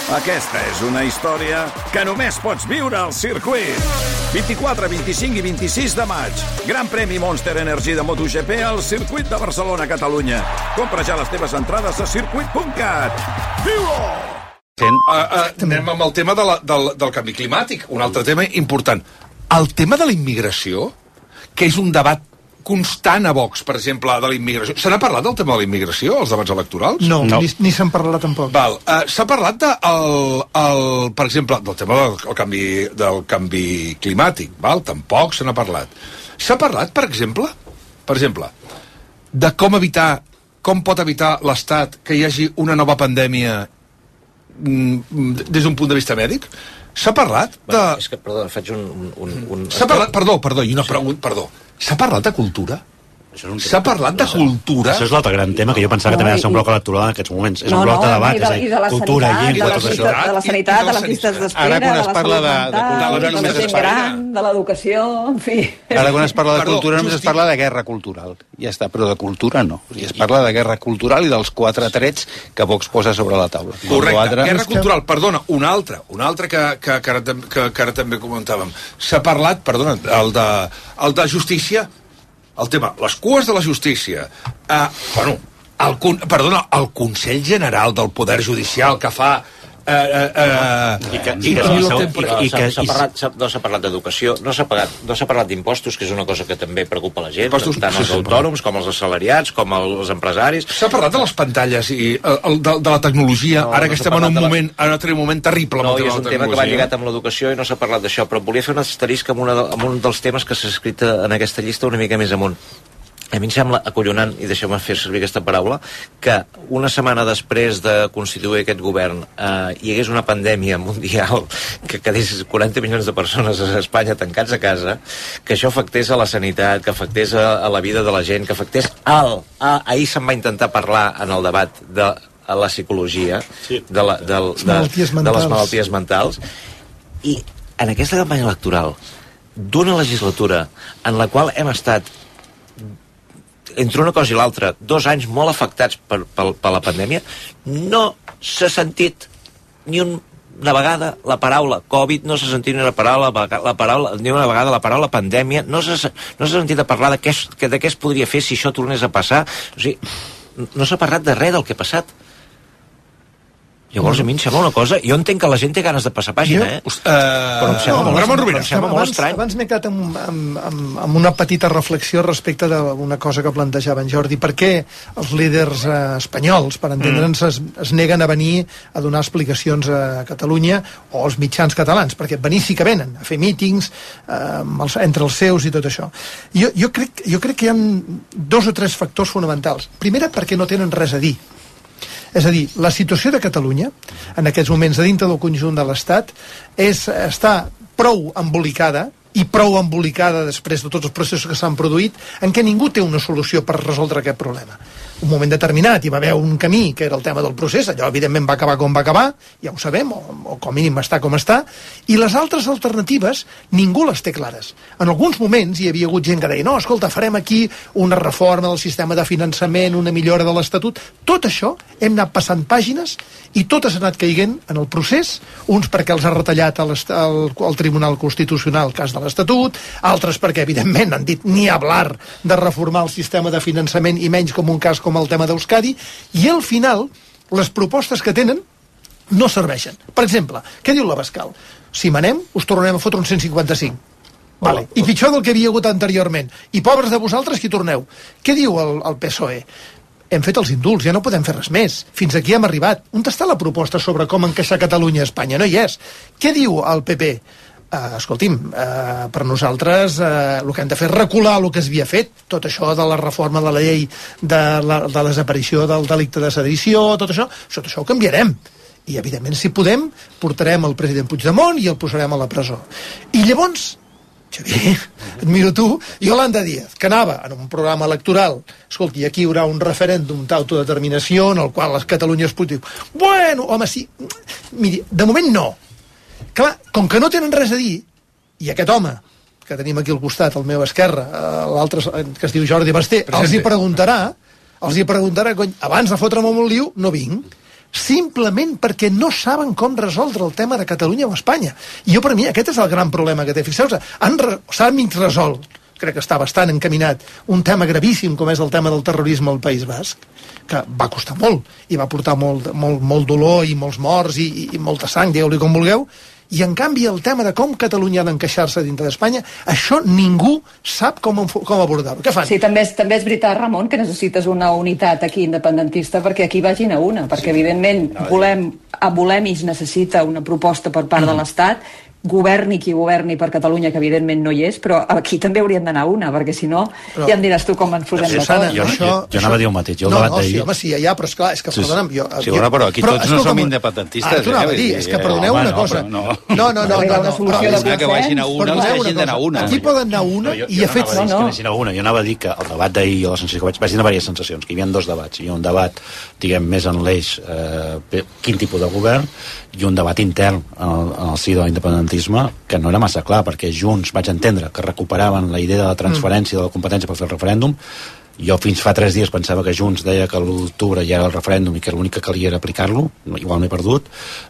Aquesta és una història que només pots viure al circuit. 24, 25 i 26 de maig. Gran premi Monster Energy de MotoGP al circuit de Barcelona, Catalunya. Compra ja les teves entrades a circuit.cat. Viu-ho! Anem amb el tema del canvi climàtic, un altre tema important. El tema de la immigració, que és un debat constant a Vox, per exemple, de la immigració. Se n'ha parlat del tema de la immigració, als debats electorals? No. Ni se'n parlarà tampoc. S'ha parlat, per exemple, del tema del canvi climàtic. Tampoc se n'ha parlat. S'ha parlat, per exemple, de com pot evitar l'Estat que hi hagi una nova pandèmia des d'un punt de vista mèdic? S'ha parlat de... És que, perdó, faig un... S'ha parlat, perdó, i una pregunta, perdó. S'ha parlat de cultura? S'ha parlat de cultura? Això és l'altre gran tema, que jo pensava que també ha de ser un bloc electoral en aquests moments. És un bloc de debat, és a dir, cultura, llengua, tot això. De la sanitat, de les llistes d'espera, de la salut mental, de la gent gran, de l'educació, en fi. Ara quan es parla de cultura només es parla de guerra cultural. Ja està, però de cultura no. Es parla de guerra cultural i dels 4 trets que Vox posa sobre la taula. Correcte, guerra cultural. Perdona, un altre que ara també comentàvem. S'ha parlat, perdona, el de justícia, el tema, les cues de la justícia, el Consell General del Poder Judicial que fa... No s'ha parlat d'educació, no s'ha parlat d'impostos, que és una cosa que també preocupa la gent, tant els autònoms com els assalariats, com els empresaris. S'ha parlat de les pantalles i de la tecnologia, ara que estem en un moment terrible. No, i és un tema que va lligat amb l'educació i no s'ha parlat d'això, però volia fer un asterisc amb un dels temes que s'ha escrit en aquesta llista una mica més amunt. A mi em sembla acollonant, i deixeu-me fer servir aquesta paraula, que una setmana després de constituir aquest govern hi hagués una pandèmia mundial que quedés 40 milions de persones a Espanya tancats a casa, que això afectés a la sanitat, que afectés a la vida de la gent, que afectés ahir se'n va intentar parlar en el debat de la psicologia, de les malalties mentals, i en aquesta campanya electoral d'una legislatura en la qual hem estat entre una cosa i l'altra 2 anys molt afectats per la pandèmia, no s'ha sentit ni una vegada la paraula Covid, no s'ha sentit ni una vegada la paraula pandèmia, no s'ha sentit a parlar de què es podria fer si això tornés a passar. O sigui, no s'ha parlat de res del que ha passat. Llavors a mi em sembla una cosa... Jo entenc que la gent té ganes de passar pàgina, però em sembla molt estrany. Abans m'he quedat amb una petita reflexió respecte d'una cosa que plantejava en Jordi. Per què els líders espanyols, per entendre'ns, es neguen a venir a donar explicacions a Catalunya o als mitjans catalans? Perquè venir sí que venen, a fer mítings entre els seus i tot això. Jo crec que hi ha 2 o 3 factors fonamentals. Primera, perquè no tenen res a dir. És a dir, la situació de Catalunya, en aquests moments, a dintre del conjunt de l'Estat, està prou embolicada, i prou embolicada després de tots els processos que s'han produït, en què ningú té una solució per resoldre aquest problema. Un moment determinat hi va haver un camí, que era el tema del procés, allò evidentment va acabar com va acabar, ja ho sabem, o com a mínim està com està, i les altres alternatives ningú les té clares. En alguns moments hi havia hagut gent que deia, no, escolta, farem aquí una reforma del sistema de finançament, una millora de l'Estatut. Tot això hem anat passant pàgines i tot s'ha anat caiguent en el procés, uns perquè els ha retallat el Tribunal Constitucional, el cas de l'Estatut, altres perquè, evidentment, han dit ni hablar de reformar el sistema de finançament i menys com un cas com el tema d'Euskadi, i al final les propostes que tenen no serveixen. Per exemple, què diu l'Abascal? Si manem, us tornarem a fotre un 155. Vale. I pitjor del que havia hagut anteriorment. I pobres de vosaltres qui torneu. Què diu el PSOE? Hem fet els indults, ja no podem fer res més. Fins aquí hem arribat. On està la proposta sobre com encaixar Catalunya a Espanya? No hi és. Què diu el PP? Escolti'm, per nosaltres el que hem de fer és recular el que s'havia fet, tot això de la reforma de la llei de la desaparició del delicte de sedició, tot això ho canviarem. I, evidentment, si podem, portarem el president Puigdemont i el posarem a la presó. I llavors, Xavier, et miro tu, Yolanda Díaz, que anava en un programa electoral, escolti, aquí hi haurà un referèndum d'autodeterminació en el qual les Catalunya es pot dir, bueno, home, sí, miri, de moment no. Clar, com que no tenen res a dir, i aquest home, que tenim aquí al costat, al meu esquerra, l'altre que es diu Jordi Basté, els hi preguntarà, cony, abans de fotre'm un lío, no vinc. simplement perquè no saben com resoldre el tema de Catalunya o Espanya. I jo, per mi, aquest és el gran problema que té. Fixeu-vos, s'ha mig resolt, crec que està bastant encaminat, un tema gravíssim com és el tema del terrorisme al País Basc, que va costar molt, i va portar molt dolor i molts morts i molta sang, digueu-li com vulgueu, i en canvi el tema de com Catalunya ha d'encaixar-se dintre d'Espanya, això ningú sap com abordar-ho. Què fan? Sí, també és veritat, Ramon, que necessites una unitat aquí independentista perquè aquí vagin a una, perquè evidentment volem i es necessita una proposta per part de l'Estat, governi qui governi per Catalunya, que evidentment no hi és, però aquí també haurien d'anar una, perquè si no ja em diràs tu com ens posem d'acord. Jo anava a dir el mateix, jo el debat d'ahir... Home, sí, ja, però esclar, és que, perdona'm... Sí, però aquí tots no som independentistes. T'ho anava a dir, és que perdoneu una cosa. No. Que vagin a una, els que hagin d'anar a una. Aquí poden anar a una i a fet... Jo anava a dir que el debat d'ahir, jo la sensació que vaig tenir diverses sensacions, que hi havia dos debats. Hi havia un debat, diguem, més en l'eix quin tipus de govern, i un debat intern en el si de l'independentisme que no era massa clar, perquè Junts vaig entendre que recuperaven la idea de la transferència de la competència per fer el referèndum. Jo fins fa 3 dies pensava que Junts deia que l'1 d'octubre ja era el referèndum i que l'únic que calia era aplicar-lo, igual m'he perdut.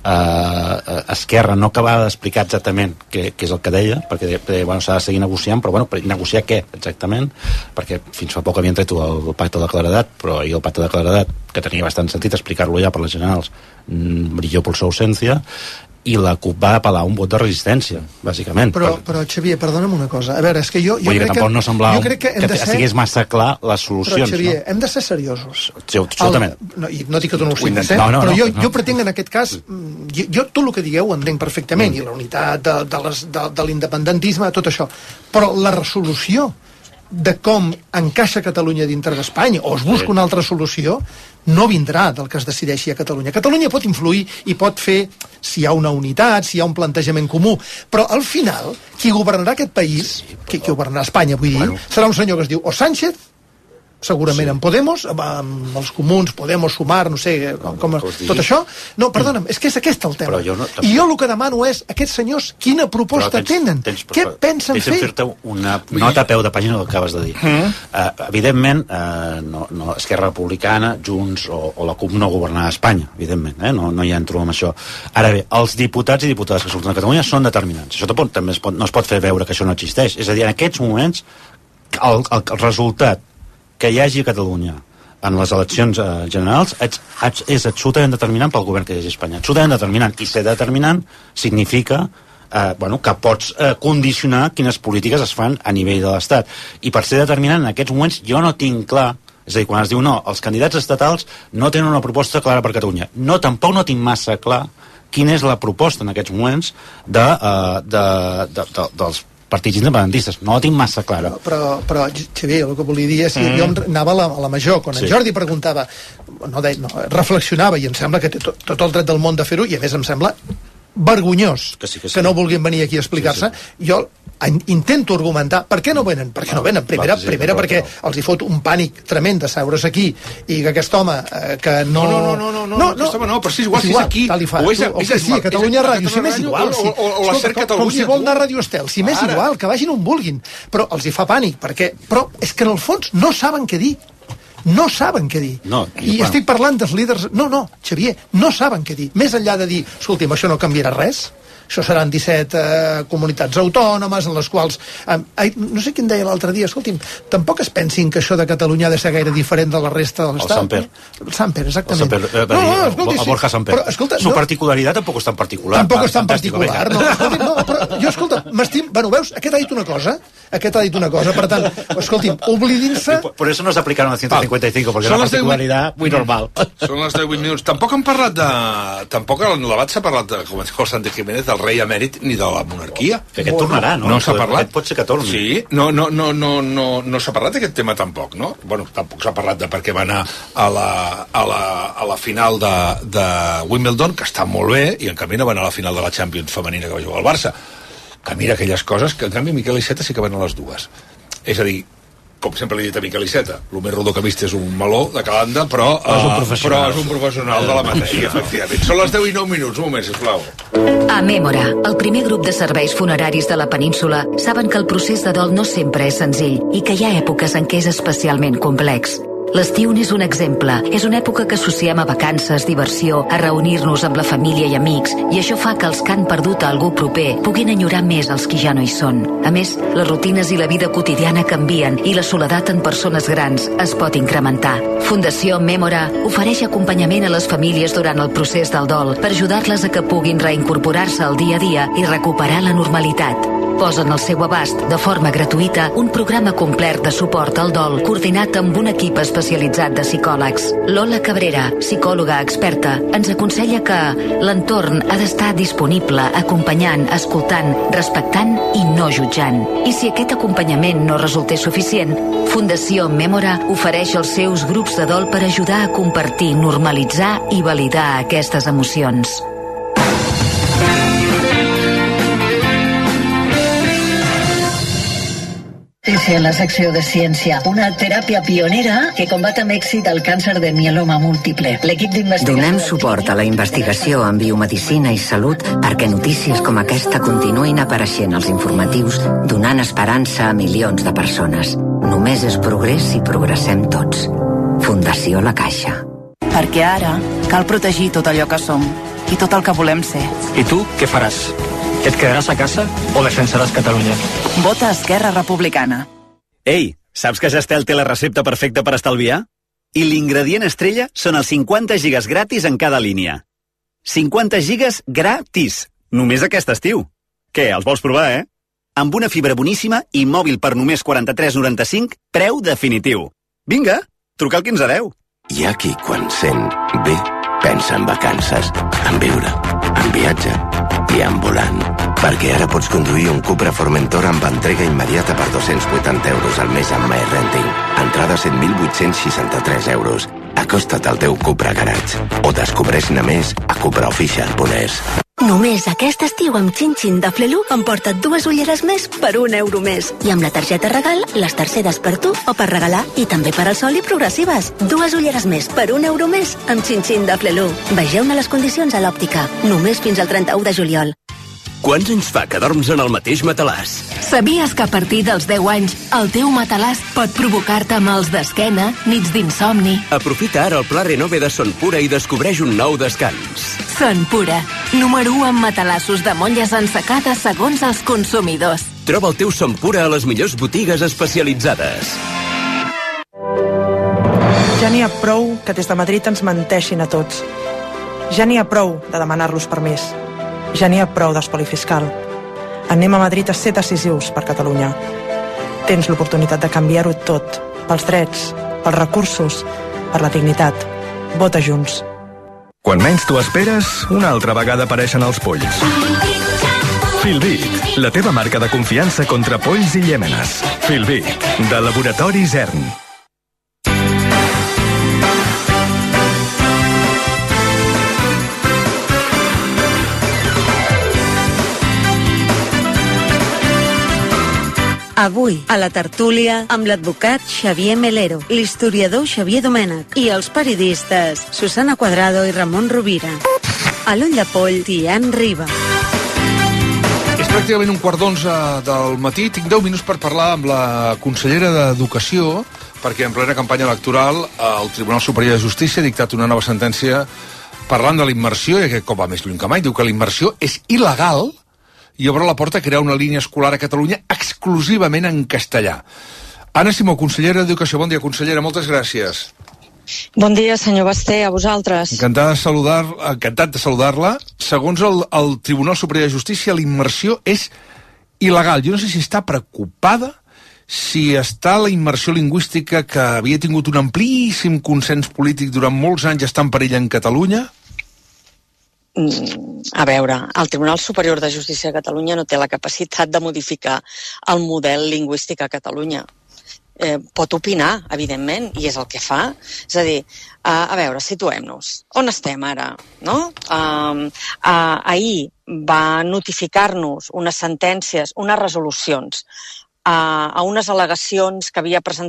Esquerra no acabava d'explicar exactament què és el que deia, perquè s'ha de seguir negociant, però negociar què exactament? Perquè fins fa poc havien tret el pacte de claredat, però ahir el pacte de claredat, que tenia bastant sentit explicar-lo ja per les generals, brilló per su ausència, i la CUP va apel·lar un vot de resistència, bàsicament. Però Xavier, perdona'm una cosa. A veure, és que jo crec que... no semblava que estigués massa clar les solucions. Però, Xavier, hem de ser seriosos. Sí, absolutament. No dic que tu no ho siguis, però jo pretenc en aquest cas... Jo tot el que digueu ho entenc perfectament, i la unitat de l'independentisme, tot això. Però la resolució de com encaixa Catalunya dintre d'Espanya, o es busca una altra solució, no vindrà del que es decideixi a Catalunya. Catalunya pot influir i pot fer, si hi ha una unitat, si hi ha un plantejament comú, però al final, qui governarà aquest país, qui governarà Espanya, vull dir, serà un senyor que es diu o Sánchez, segurament amb Podemos, amb els comuns, Podemos, Sumar, no sé, tot això. No, perdona'm, és que és aquest el tema. I jo el que demano és, aquests senyors, quina proposta tenen? Què pensen fer? Deixa'm fer-te una nota a peu de pàgina del que acabes de dir. Evidentment, Esquerra Republicana, Junts o la CUP no governarà Espanya, evidentment, no hi entro amb això. Ara bé, els diputats i diputades que surten a Catalunya són determinants. Això també no es pot fer veure que això no existeix. És a dir, en aquests moments, el resultat que hi hagi a Catalunya en les eleccions generals és absolutament determinant pel govern que hi hagi a Espanya. Absolutament determinant. I ser determinant significa que pots condicionar quines polítiques es fan a nivell de l'Estat. I per ser determinant en aquests moments jo no tinc clar, és a dir, quan es diu no, els candidats estatals no tenen una proposta clara per Catalunya. Tampoc no tinc massa clar quina és la proposta en aquests moments dels partits independentistes. No la tinc massa clara. Però Xavier, el que volia dir és que jo anava a la major, quan en Jordi preguntava, reflexionava, i em sembla que té tot el dret del món de fer-ho, i a més em sembla vergonyós que no vulguin venir aquí a explicar-se. Jo intento argumentar per què no venen. Per què no venen? Primera perquè els hi fot un pànic tremend de seure's aquí i que aquest home que no... No, però si és igual, si és aquí sí, a Catalunya Ràdio, si m'és igual, com si vol anar a Radio Estel, si m'és igual, que vagin on vulguin, però els hi fa pànic, però és que en el fons no saben què dir. No saben què dir. I estic parlant dels líders... No, Xavier, no saben què dir. Més enllà de dir, escolti'm, això no canviarà res, això seran 17 comunitats autònomes en les quals... no sé qui em deia l'altre dia, escolti'm, tampoc es pensin que això de Catalunya ha de ser gaire diferent de la resta de l'Estat. El Samper, exactament. El Borja Samper. Su particularitat tampoc és tan particular. Tampoc és tan particular. Però jo, escolta, m'estim... Bueno, veus, aquest ha dit una cosa, per tant, escolti'm, oblidin-se... Por eso no se aplicaron a 155, porque es una particularidad muy normal. Són les 10 minuts. Tampoc han parlat de... Tampoc en el debat s'ha parlat de, com es diu el Santi Jiménez, del rei emèrit ni de la monarquia. Que aquest tornarà, no? No s'ha parlat. Aquest pot ser que torni. Sí, no s'ha parlat d'aquest tema tampoc, no? Bueno, tampoc s'ha parlat de per què va anar a la final de Wimbledon, que està molt bé, i en canvi no va anar a la final de la Champions femenina que va jugar al Barça. Que mira aquelles coses que en canvi Miquel Iceta sí que van a les dues. És a dir, com sempre li he dit a Miquel Iceta, el més rodó que ha vist és un meló de calanda, però és un professional de la matèria, efectivament. Són les 10 i 9 minuts, un moment, sisplau. A Mémora, el primer grup de serveis funeraris de la península, saben que el procés de dol no sempre és senzill i que hi ha èpoques en què és especialment complex. L'estiu n'és un exemple. És una època que associem a vacances, diversió, a reunir-nos amb la família i amics, i això fa que els que han perdut a algú proper puguin enyorar més els qui ja no hi són. A més, les rutines i la vida quotidiana canvien i la soledat en persones grans es pot incrementar. Fundació Mémora ofereix acompanyament a les famílies durant el procés del dol per ajudar-les a que puguin reincorporar-se al dia a dia i recuperar la normalitat. Posen al seu abast, de forma gratuïta, un programa complet de suport al dol coordinat amb un equip especialitzat de psicòlegs. Lola Cabrera, psicòloga experta, ens aconsella que l'entorn ha d'estar disponible, acompanyant, escoltant, respectant i no jutjant. I si aquest acompanyament no resultés suficient, Fundació Mémora ofereix els seus grups de dol per ajudar a compartir, normalitzar i validar aquestes emocions. Notícia en la secció de ciència. Una teràpia pionera que combat amb èxit el càncer de mieloma múltiple. L'equip d'investigació... Donem suport a la investigació en biomedicina i salut perquè notícies com aquesta continuïn apareixent als informatius, donant esperança a milions de persones. Només és progrés si progressem tots. Fundació La Caixa. Perquè ara cal protegir tot allò que som i tot el que volem ser. I tu què faràs? Et quedaràs a casa o defensaràs Catalunya? Vota Esquerra Republicana. Ei, saps que Gestel té la recepta perfecta per estalviar? I l'ingredient estrella són els 50 gigas gratis en cada línia. 50 gigas gratis! Només aquest estiu. Què, els vols provar, Amb una fibra boníssima i mòbil per només 43,95, preu definitiu. Vinga, truca al 1510. Hi ha qui, quan sent bé, pensa en vacances, en viure, en viatge i en volant. Perquè ara pots conduir un Cupra Formentor amb entrega immediata per 280 euros al mes amb MyRenting. Entrada 7.863 euros. Acosta't al teu Cupra Garage o descobreix-ne més a cupraofficial.es. Només aquest estiu amb Chin-Chin de Flelu emporta't 2 ulleres més per €1 més. I amb la targeta regal, les terceres per tu o per regalar. I també per al sol i progressives. 2 ulleres més per €1 més amb Chin-Chin de Flelu. Vegeu-ne les condicions a l'òptica. Només fins al 31 de juliol. Quants anys fa que dorms en el mateix matalàs? Sabies que a partir dels 10 anys el teu matalàs pot provocar-te mals d'esquena, nits d'insomni? Aprofita ara el pla Renove de Son Pura i descobreix un nou descans. Son Pura, número 1 en matalassos de molles ensecades segons els consumidors. Troba el teu Son Pura a les millors botigues especialitzades. Ja n'hi ha prou que des de Madrid ens menteixin a tots. Ja n'hi ha prou de demanar-los permís. Ja n'hi ha prou d'espoli fiscal. Anem a Madrid a ser decisius per Catalunya. Tens l'oportunitat de canviar-ho tot. Pels drets, pels recursos, per la dignitat. Vota Junts. Quan menys t'ho esperes, una altra vegada apareixen els polls. Filbit, la teva marca de confiança contra polls i llèmenes. Filbit, de Laboratori Zern. Avui, a la tertúlia, amb l'advocat Xavier Melero, l'historiador Xavier Domènech i els periodistes Susana Cuadrado i Ramon Rovira. A l'Ull de Poll, Tian Riba. És pràcticament 11:15 del matí. Tinc 10 minuts per parlar amb la consellera d'Educació, perquè en plena campanya electoral el Tribunal Superior de Justícia ha dictat una nova sentència parlant de la immersió, i aquest cop va més lluny que mai. Diu que la immersió és il·legal i obre la porta a crear una línia escolar a Catalunya exclusivament en castellà. Anna Simó, consellera d'Educació. Bon dia, consellera, moltes gràcies. Bon dia, senyor Basté, a vosaltres. Encantat de saludar-la. Segons el Tribunal Superior de Justícia, la immersió és il·legal. Jo no sé si està preocupada, si està la immersió lingüística que havia tingut un amplíssim consens polític durant molts anys està en perill en Catalunya. A veure, el Tribunal Superior de Justícia de Catalunya no té la capacitat de modificar el model lingüístic a Catalunya. Pot opinar, evidentment, i és el que fa. És a dir, a veure, situem-nos. On estem ara? No? Ahir va notificar-nos unes sentències, unes resolucions a unes al·legacions que havia presentat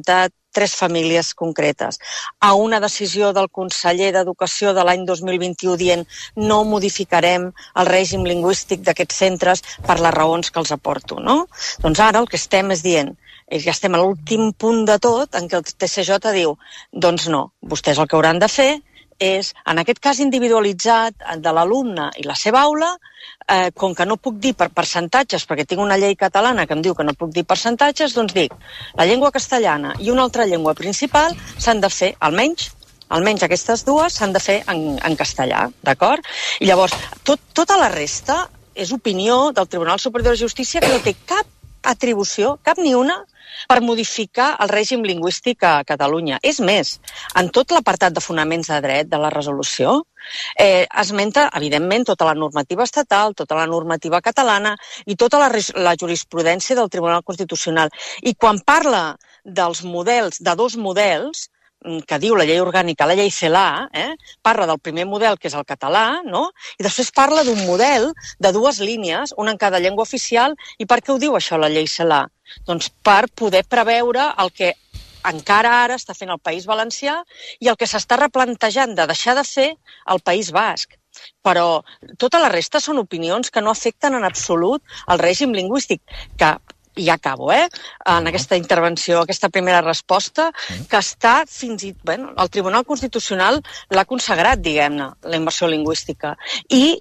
3 famílies concretes, a una decisió del conseller d'Educació de l'any 2021 dient no modificarem el règim lingüístic d'aquests centres per les raons que els aporto, no? Doncs ara el que estem és dient, ja estem a l'últim punt de tot en què el TCJ diu, doncs no, vostès el que hauran de fer és, en aquest cas individualitzat de l'alumne i la seva aula, com que no puc dir per percentatges, perquè tinc una llei catalana que em diu que no puc dir percentatges, doncs dic, la llengua castellana i una altra llengua principal s'han de fer, almenys aquestes dues s'han de fer en castellà, d'acord? I llavors, tota la resta és opinió del Tribunal Superior de Justícia que no té cap atribució, cap ni una, per modificar el règim lingüístic a Catalunya. És més, en tot l'apartat de fonaments de dret de la resolució, esmenta, evidentment, tota la normativa estatal, tota la normativa catalana i tota la jurisprudència del Tribunal Constitucional. I quan parla dels models, de 2 models, que diu la llei orgànica, la llei CELA, parla del primer model, que és el català, no? I després parla d'un model de 2 línies, una en cada llengua oficial. I per què ho diu això la llei CELA? Doncs per poder preveure el que encara ara està fent el País Valencià i el que s'està replantejant de deixar de fer el País Basc. Però tota la resta són opinions que no afecten en absolut el règim lingüístic, que i ja acabo, en aquesta intervenció, aquesta primera resposta, que està fins i... Bueno, el Tribunal Constitucional l'ha consagrat, diguem-ne, la immersió lingüística. I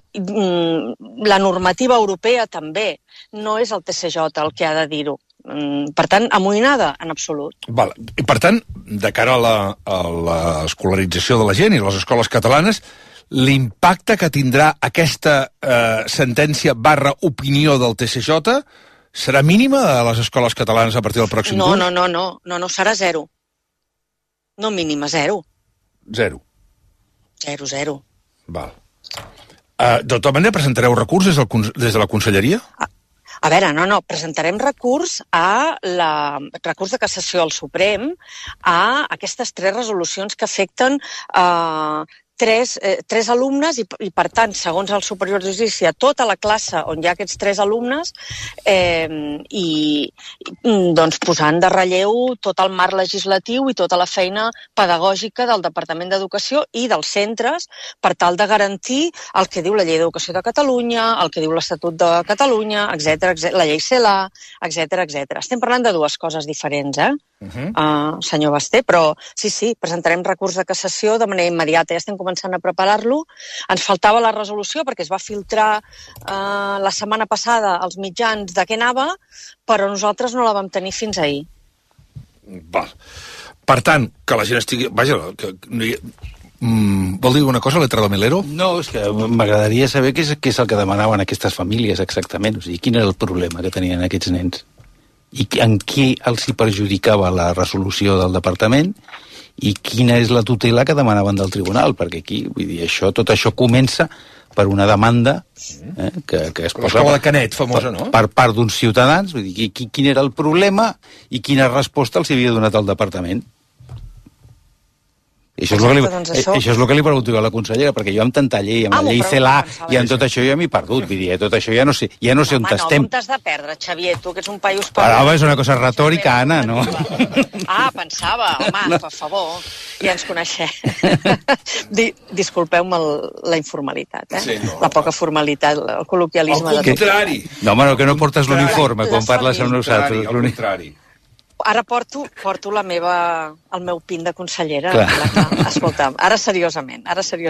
la normativa europea també. No és el TCJ el que ha de dir-ho. Per tant, amoïnada en absolut. Val. I per tant, de cara a l'escolarització de la gent i les escoles catalanes, l'impacte que tindrà aquesta sentència / opinió del TCJ serà mínima a les escoles catalanes a partir del pròxim curs? No, serà 0. No mínima, 0. 0. 0. Val. De tota manera, presentareu recurs des de la Conselleria? A veure, no, presentarem recurs recurs de cassació al Suprem a aquestes 3 resolucions que afecten tres alumnes i, per tant, segons el Superior de Justícia, tota la classe on hi ha aquests 3 alumnes doncs posant de relleu tot el marc legislatiu i tota la feina pedagògica del Departament d'Educació i dels centres per tal de garantir el que diu la Llei d'Educació de Catalunya, el que diu l'Estatut de Catalunya, etc, la llei CELA, etc. Estem parlant de 2 coses diferents, senyor Basté, però sí, presentarem recurs de cassació de manera immediata, ja estem començant a preparar-lo. Ens faltava la resolució perquè es va filtrar la setmana passada als mitjans de què anava, però nosaltres no la vam tenir fins ahir. Val. Per tant, que la gent estigui... Vaja, vol dir una cosa, letra de Melero? No, és que m'agradaria saber què és el que demanaven aquestes famílies exactament, o sigui, quin era el problema que tenien aquests nens i en qui els hi perjudicava la resolució del departament i quina és la tutela que demanaven del tribunal, perquè aquí, vull dir, tot això comença per una demanda que es posa... L'escola de Canet, famosa, no? Per part d'uns ciutadans, vull dir, quin era el problema i quina resposta els havia donat el departament. Això és el que li pregunto a la consellera, perquè jo amb tanta llei, amb la llei CELA i amb tot això ja m'he perdut, vull dir, tot això ja no sé on estem. No t'has de perdre, Xavier, tu que ets un paio Però és una cosa retòrica, Anna, no? Pensava, home, per favor, ja ens coneixem. Disculpeu-me la informalitat, la poca formalitat, el col·loquialisme. Al contrari. No, home, que no portes l'uniforme quan parles amb nosaltres. Al contrari. Ara porto el meu pin de consellera. Escolta'm, ara seriosament.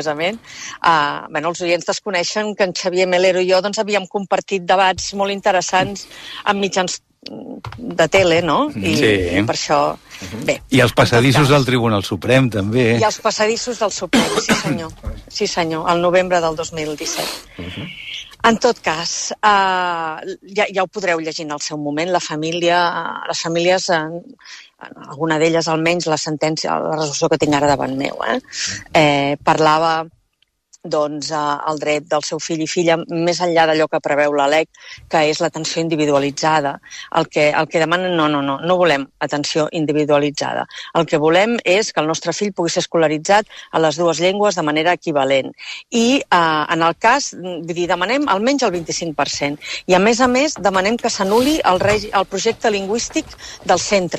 Els oients desconeixen que en Xavier Melero i jo havíem compartit debats molt interessants en mitjans de tele, no? I per això... Bé, i els passadissos del Tribunal Suprem, també. I els passadissos del Suprem, sí senyor, el novembre del 2017. En tot cas, ja ho podreu llegir en el seu moment, les famílies, alguna d'elles almenys, la resolució que tinc ara davant meu, parlava el dret del seu fill i filla, més enllà d'allò que preveu la LEC, que és l'atenció individualitzada. El que demanen, no volem atenció individualitzada. El que volem és que el nostre fill pugui ser escolaritzat a les 2 llengües de manera equivalent. I en el cas, demanem almenys el 25%. I a més, demanem que s'anul·li el projecte lingüístic del centre.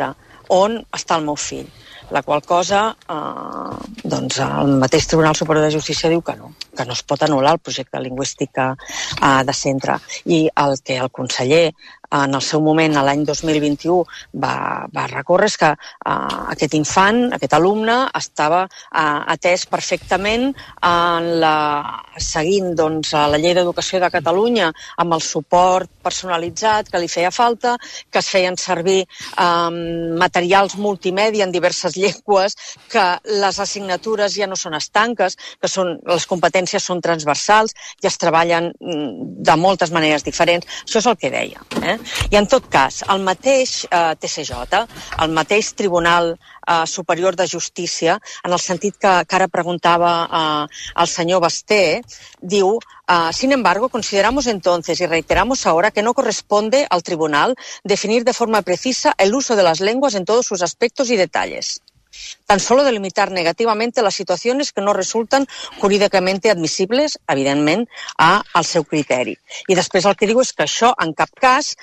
on està el meu fill. La qual cosa, doncs el mateix Tribunal Superior de Justícia diu que no es pot anul·lar el projecte lingüístic de centre. I el que el conseller en el seu moment, l'any 2021, va recórrer és que aquest infant, aquest alumne, estava atès perfectament seguint la Llei d'Educació de Catalunya amb el suport personalitzat que li feia falta, que es feien servir materials multimèdia en diverses llengües, que les assignatures ja no són estanques, que les competències són transversals i es treballen de moltes maneres diferents. Això és el que deia. I en tot cas, el mateix TCJ, el mateix Tribunal Superior de Justícia, en el sentit que ara preguntava el senyor Basté, diu: sin embargo, consideramos entonces y reiteramos ahora que no corresponde al tribunal definir de forma precisa el uso de las lenguas en todos sus aspectos y detalles. Tan solo delimitar negativamente las situaciones que no resultan jurídicamente admissibles, evidentment, al seu criteri. I després el que diu és que això en cap cas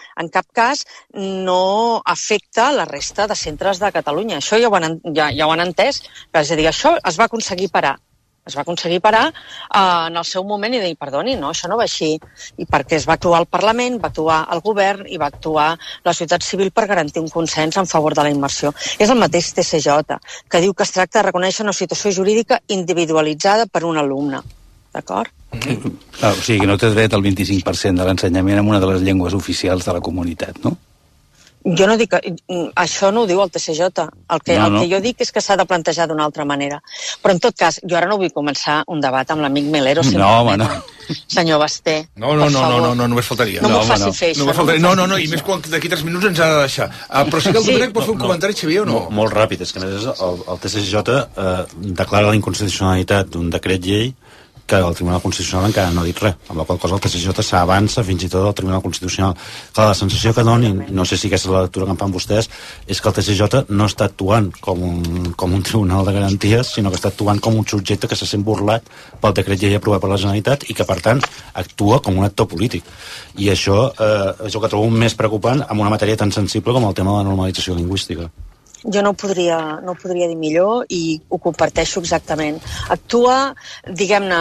no afecta la resta de centres de Catalunya. Això ja ho han entès, és a dir, això es va aconseguir parar. Es va aconseguir parar en el seu moment i dir, perdoni, no, això no va així. I perquè es va actuar el Parlament, va actuar el govern i va actuar la societat civil per garantir un consens en favor de la immersió. És el mateix TCJ, que diu que es tracta de reconèixer una situació jurídica individualitzada per un alumne. D'acord? O sigui que no té dret al 25% de l'ensenyament en una de les llengües oficials de la comunitat, no? Jo no dic... Això no ho diu el TCJ. El que jo dic és que s'ha de plantejar d'una altra manera. Però, en tot cas, jo ara no vull començar un debat amb l'amic Melero. Senyor Basté. No, només faltaria. No m'ho faci fer, això. No, i més quan d'aquí 3 minuts ens ha de deixar. Però sí que el Domènec pot fer un comentari, Xavier, o no? Molt ràpid, és que a més el TCJ declara la inconstitucionalitat d'un decret llei que el Tribunal Constitucional encara no ha dit res, amb la qual cosa el TCJ s'avança fins i tot al Tribunal Constitucional. Clar, la sensació que doni, no sé si aquesta és la lectura que en fan vostès, és que el TCJ no està actuant com un tribunal de garanties, sinó que està actuant com un subjecte que se sent burlat pel decret llei aprovat per la Generalitat i que, per tant, actua com un actor polític. I això és el que trobo més preocupant en una matèria tan sensible com el tema de la normalització lingüística. Jo no ho podria dir millor i ho comparteixo exactament. Actua, diguem-ne,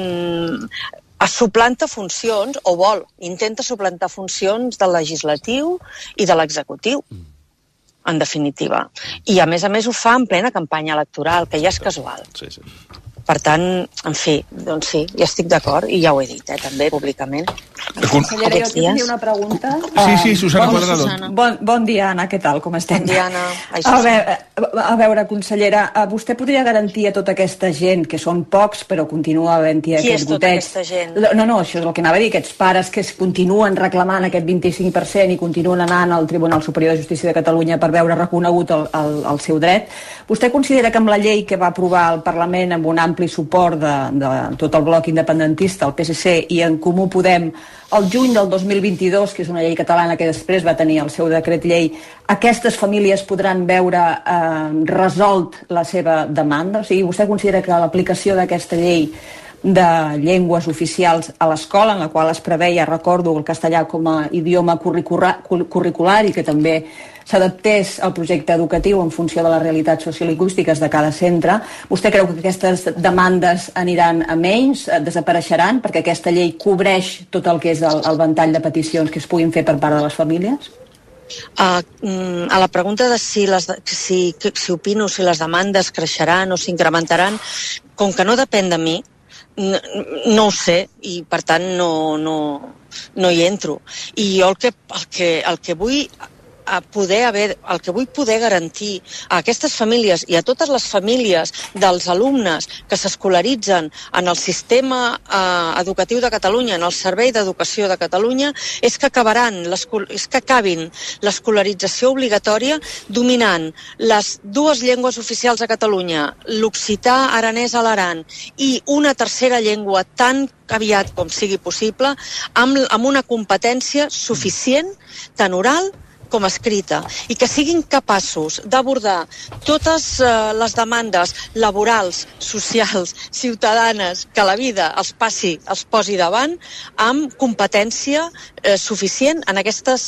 suplanta funcions, o intenta suplantar funcions del legislatiu i de l'executiu, en definitiva. I a més ho fa en plena campanya electoral, que ja és casual. Sí. Per tant, en fi, doncs sí, ja estic d'acord i ja ho he dit, també, públicament. Consellera, jo tenia una pregunta. Sí, Susana Cuadrado. Bon dia, Anna, què tal, com estem? Bon dia, Anna. A veure, consellera, vostè podria garantir a tota aquesta gent, que són pocs, però continua havent-hi aquest goteig... Qui és tota aquesta gent? No, això és el que anava a dir, aquests pares que es continuen reclamant aquest 25% i continuen anant al Tribunal Superior de Justícia de Catalunya per veure reconegut el seu dret. Vostè considera que amb la llei que va aprovar el Parlament amb un ampli suport de tot el bloc independentista, el PSC i en Comú Podem, el juny del 2022, que és una llei catalana que després va tenir el seu decret llei, aquestes famílies podran veure resolt la seva demanda? O sigui, vostè considera que l'aplicació d'aquesta llei de llengües oficials a l'escola, en la qual es preveia, recordo, el castellà com a idioma curricular i que també s'adaptés al projecte educatiu en funció de les realitats sociolingüístiques de cada centre, vostè creu que aquestes demandes aniran a menys, desapareixeran, perquè aquesta llei cobreix tot el que és el ventall de peticions que es puguin fer per part de les famílies? A la pregunta de si opino si les demandes creixeran o s'incrementaran, com que no depèn de mi, no ho sé i per tant no hi entro. I jo el que vull poder garantir a aquestes famílies i a totes les famílies dels alumnes que s'escolaritzen en el sistema educatiu de Catalunya, en el Servei d'Educació de Catalunya, és que acabin l'escolarització obligatòria dominant les dues llengües oficials a Catalunya, l'occità, aranès a l'Aran, i una tercera llengua tan aviat com sigui possible, amb una competència suficient, tant oral com escrita, i que siguin capaços d'abordar totes les demandes laborals, socials, ciutadanes, que la vida els posi davant, amb competència suficient en aquestes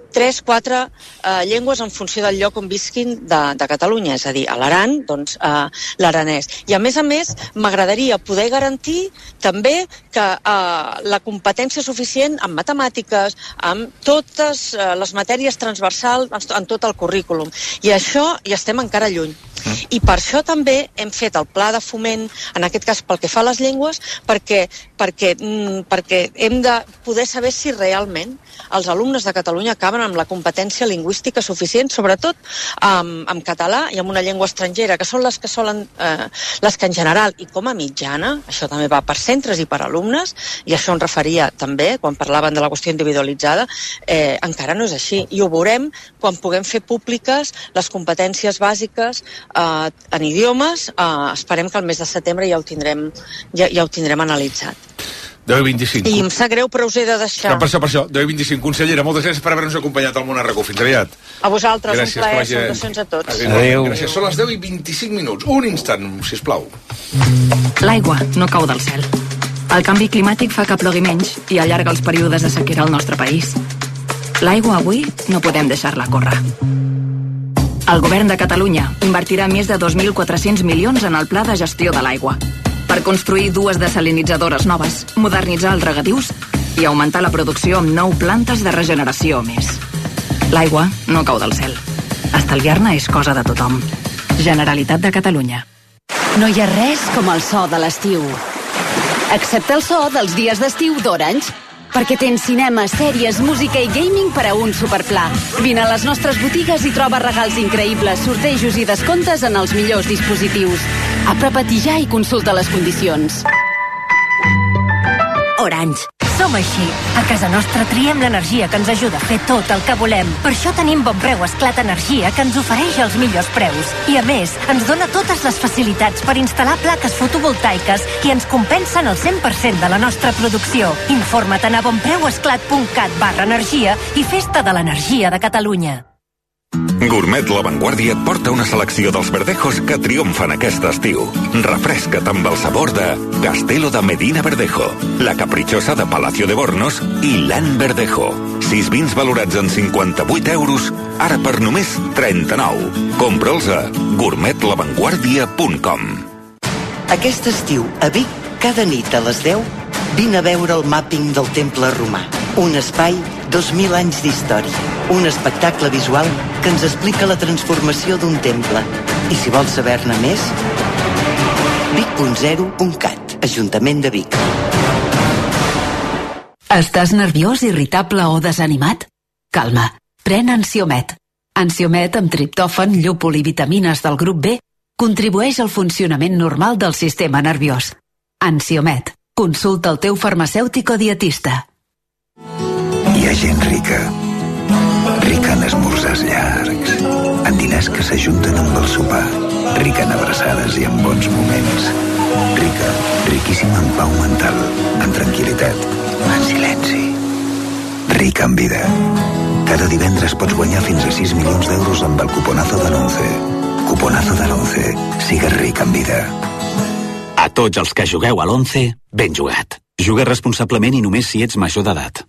3-4 llengües en funció del lloc on visquin de Catalunya, és a dir, a l'Aran, doncs l'aranès. I a més, m'agradaria poder garantir també que la competència suficient en matemàtiques, amb totes les matèries transversals, en tot el currículum. I això hi estem encara lluny. I per això també hem fet el pla de foment, en aquest cas pel que fa a les llengües, perquè hem de poder saber si realment els alumnes de Catalunya acaben amb la competència lingüística suficient, sobretot en català i en una llengua estrangera, que són les que en general, i com a mitjana, això també va per centres i per alumnes, i això em referia també, quan parlaven de la qüestió individualitzada, encara no és així. I ho veurem quan puguem fer públiques les competències bàsiques en idiomes. Esperem que al mes de setembre ja ho tindrem analitzat. 10:25. I em sap greu, però us he de deixar. Per això. 10:25. Consellera, moltes gràcies per haver-nos acompanyat al Món a RAC1. Fins aviat. A vosaltres, gràcies, un plaer. Salutacions a tots. Adéu. Gràcies. Són les 10:25. Un instant, sisplau. L'aigua no cau del cel. El canvi climàtic fa que plogui menys i allarga els períodes de sequera al nostre país. L'aigua avui no podem deixar-la córrer. El govern de Catalunya invertirà més de 2.400 milions en el pla de gestió de l'aigua per construir 2 desalinitzadores noves, modernitzar els regadius i augmentar la producció amb 9 plantes de regeneració més. L'aigua no cau del cel. Estalviar-ne és cosa de tothom. Generalitat de Catalunya. No hi ha res com el so de l'estiu. Excepte el so dels dies d'estiu d'Orange. Perquè tens cinema, sèries, música i gaming per a un superpla. Vine a les nostres botigues i troba regals increïbles, sortejos i descomptes en els millors dispositius. Apropa-t'hi ja i consulta les condicions. Orange. Som així. A casa nostra triem l'energia que ens ajuda a fer tot el que volem. Per això tenim Bonpreu Esclat Energia, que ens ofereix els millors preus. I a més, ens dona totes les facilitats per instal·lar plaques fotovoltaiques i ens compensen el 100% de la nostra producció. Informa't a bonpreuesclat.cat/energia i festa de l'energia de Catalunya. Gourmet La Vanguardia et porta una selecció dels verdejos que triomfen aquest estiu. Refresca't amb el sabor de Castelo de Medina Verdejo, la caprichosa de Palacio de Bornos i l'An Verdejo. 6 vins valorats en 58 euros, ara per només 39. Compra'ls a gourmetlavanguardia.com. Aquest estiu, a Vic, cada nit a les 10, vine a veure el màpping del Temple Romà. Un espai, 2.000 anys d'història. Un espectacle visual que ens explica la transformació d'un temple. I si vols saber-ne més, vic.0.cat, Ajuntament de Vic. Estàs nerviós, irritable o desanimat? Calma, pren Ansiomet. Ansiomet amb triptòfan, llúpol i vitamines del grup B contribueix al funcionament normal del sistema nerviós. Ansiomet. Consulta el teu farmacèutic o dietista. Hi ha gent rica. Rica en esmorzars llargs, en diners que s'ajunten amb el sopar, rica en abraçades i en bons moments. Rica, riquíssima en pau mental, en tranquil·litat, en silenci. Rica en vida. Cada divendres pots guanyar fins a 6 milions d'euros amb el cuponazo de l'11. Cuponazo de l'11. Sigues ric en vida. A tots els que jugueu a l'11, ben jugat. Juga responsablement i només si ets major d'edat.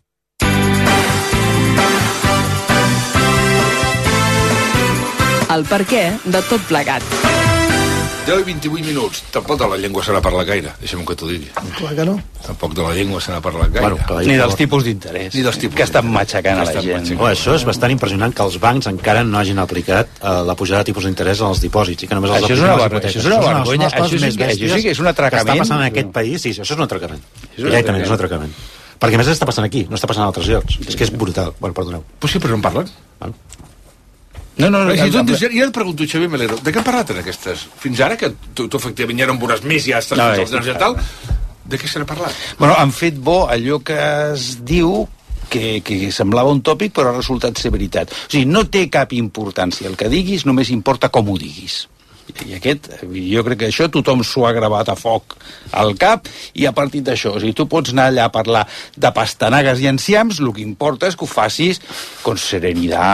El perquè de tot plegat. 10:28. Tampoc de la llengua se n'ha parlat gaire, deixa'm que t'ho digui. Clar que no. Tampoc de la llengua se n'ha parlat gaire. Ni dels tipus d'interès. Ni dels tipus que estan matxacant a la gent. Això és bastant impressionant que els bancs encara no hagin aplicat la pujada de tipus d'interès als dipòsits i que només els això és una vergonya. Això sí que és un atracament. Que està passant en aquest país, sí, això és un atracament. Directament, és un atracament. Perquè a més està passant aquí, no està passant a altres llocs. És que és brutal. Bueno, perdoneu. Pues sí, però no en parlen. No, si tu dius, ja et pregunto, Xavier Melero, de què han parlat en aquestes? Fins ara, que tu efectivament ja no en veuràs més, ja estàs als grans i tal, de què se n'ha parlat? Bueno, han fet bo allò que es diu que semblava un tòpic però ha resultat ser veritat. O sigui, no té cap importància el que diguis, només importa com ho diguis. I jo crec que això tothom s'ho ha gravat a foc al cap i a partir d'això, o sigui, tu pots anar allà a parlar de pastanagues i enciams, el que importa és que ho facis con serenitat,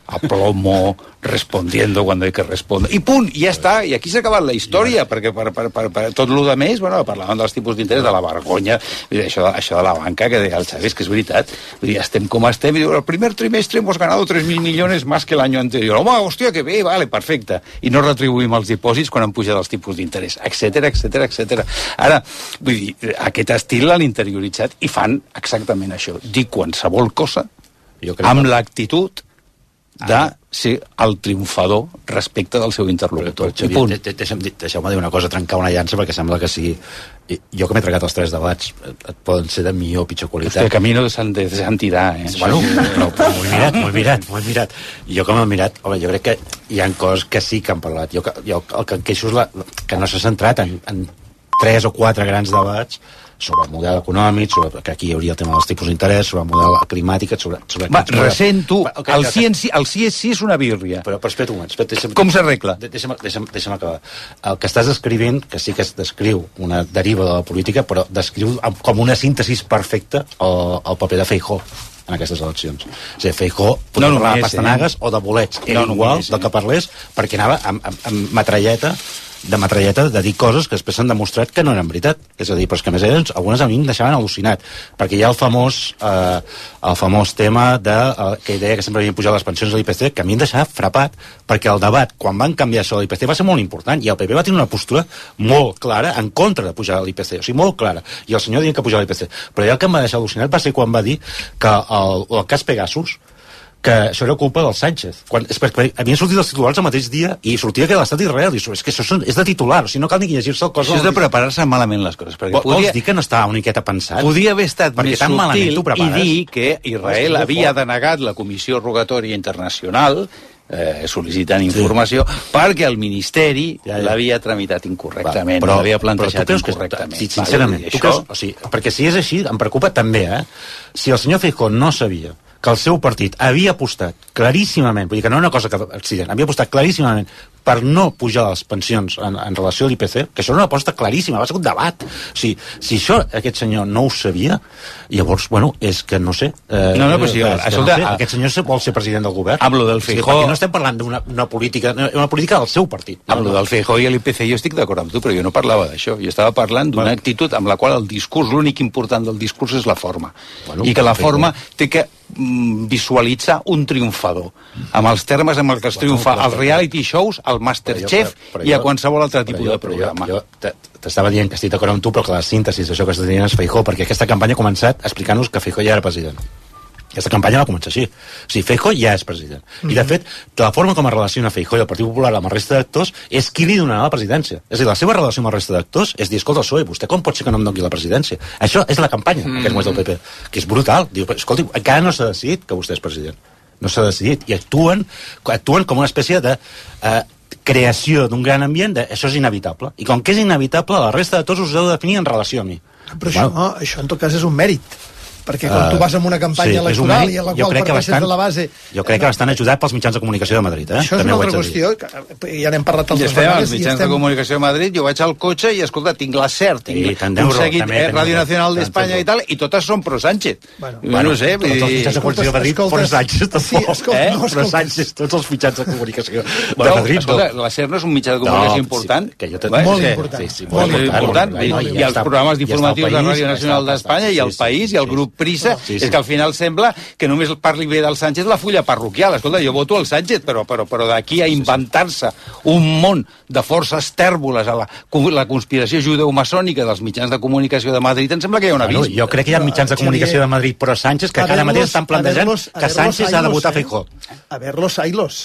a plomo, respondiendo cuando hay que responder, i punt, i ja està, i aquí s'ha acabat la història, perquè per tot el més, bueno, parlaven dels tipus d'interès, de la vergonya, això de la banca, que deia el Xavi, que és veritat, vull dir, estem com estem, i diu, el primer trimestre hemos ganado 3.000 millones más que el año anterior, home, hòstia, que bé, vale, perfecte, i no retribuïm els dipòsits quan han pujat els tipus d'interès, etc. Ara, vull dir, aquest estil l'han interioritzat i fan exactament això, dir qualsevol cosa amb l'actitud de ser el triomfador respecte del seu interlocutor. Deixeu-me dir una cosa, trencar una llança, perquè sembla que sigui... Jo que m'he tragat els 3 debats, et poden ser de millor o pitjor qualitat. Hòstia, camino de santidad, Bueno, però molt mirat. Jo com he mirat, home, jo crec que hi ha coses que sí que han parlat. Jo el que em queixo és que no s'ha centrat en 3 o 4 grans debats sobre el model econòmic, sobre que aquí hi hauria el tema dels tipus d'interès, sobre el model climàtic, sobre ressento, el sí és una birria. Però espera't un moment. Com s'arregla? Deixa'm acabar. El que estàs descrivint, que sí que es descriu una deriva de la política, però descriu com una síntesi perfecta el paper de Feijóo en aquestes eleccions. O sigui, Feijóo podia parlar de pastanagues o de bolets, era igual del que parlés, perquè anava amb metralleta de dir coses que després s'han demostrat que no eren veritat. És a dir, però és que a més algunes a mi em deixaven al·lucinat, perquè hi ha el famós tema que deia que sempre havien pujat les pensions de l'IPC, que a mi em deixava frapat, perquè el debat, quan van canviar això de l'IPC, va ser molt important, i el PP va tenir una postura molt clara en contra de pujar l'IPC, o sigui, molt clara, i el senyor dient que pujar l'IPC. Però ja el que em va deixar al·lucinat va ser quan va dir que el cas Pegasus, que això era culpa del Sánchez. Perquè havien sortit els titulars el mateix dia i sortia que l'estat d'Israel. I és que això és de titular, o sigui, no cal ni llegir-se el cos. Això és de preparar-se malament les coses. Vols dir que no estava una miqueta pensat? Podia haver estat més subtil i dir que Israel havia denegat la Comissió Rogatòria Internacional sol·licitant informació perquè el Ministeri l'havia tramitat incorrectament, l'havia plantejat incorrectament. Sincerament, perquè si és així, em preocupa també, si el senyor Feijóo no sabia que el seu partit havia apostat claríssimament, vull dir que no era una cosa que accident, havia apostat claríssimament per no pujar les pensions en relació a l'IPC, que això era una aposta claríssima, va ser un debat. O sigui, si això aquest senyor no ho sabia, llavors, bueno, és que no sé. Però sí, aquest senyor vol ser president del govern. Amb lo del Feijóo... Perquè no estem parlant d'una política, una política del seu partit. Amb lo del Feijóo i l'IPC jo estic d'acord amb tu, però jo no parlava d'això. Jo estava parlant d'una actitud amb la qual el discurs, l'únic important del discurs és la forma. I que la forma té que visualitzar un triomfador amb els termes amb els que es triomfa als reality shows, al Masterchef i a qualsevol altre tipus de programa. Jo t'estava dient que estic d'acord amb tu, però que la síntesi d'això que estàs dient és Feijóo, perquè aquesta campanya ha començat explicant-nos que Feijóo ja era president. Aquesta campanya va començar així. O sigui, Feijóo ja és president. I, de fet, la forma com es relaciona Feijóo i el Partit Popular amb la resta d'actors és qui li donarà la presidència. És a dir, la seva relació amb la resta d'actors és dir, escolta, el PSOE, vostè com pot ser que no em doni la presidència? Això és la campanya, aquest mes del PP, que és brutal. Diu, escolti, encara no s'ha decidit que vostè és president. No s'ha decidit. I actuen com una espècie de creació d'un gran ambient això és inevitable. I com que és inevitable, la resta d'actors us heu de definir en relació a mi. Però això en tot cas és un mèrit. Perquè quan tu vas en una campanya electoral i en la qual parteixes de la base... Jo crec que bastant ajudat pels mitjans de comunicació de Madrid, Això és una altra qüestió, que ja n'hem parlat altres vegades. Els mitjans de comunicació de Madrid, jo vaig al cotxe i, escolta, tinc la CERT, tinc un seguit Ràdio Nacional d'Espanya i tal, i totes són pro Sánchez. No sé, tots els mitjans de comunicació de Madrid pro Sánchez, pro Sánchez, tots els mitjans de comunicació de Madrid. Escolta, la CERT no és un mitjà de comunicació important? Molt important. I els programes informatius de Ràdio Nacional d'Espanya i el País i el grup Prisa, és que al final sembla que només parli bé del Sánchez la fulla parroquial. Escolta, jo voto el Sánchez, però d'aquí a inventar-se un món de forces tèrboles a la conspiració judeo-maçònica dels mitjans de comunicació de Madrid, em sembla que hi ha un abisme. Jo crec que hi ha mitjans de comunicació de Madrid pro Sánchez que cada mateix estan plantejant que Sánchez ha de votar Feijóo. A verlos, ailos.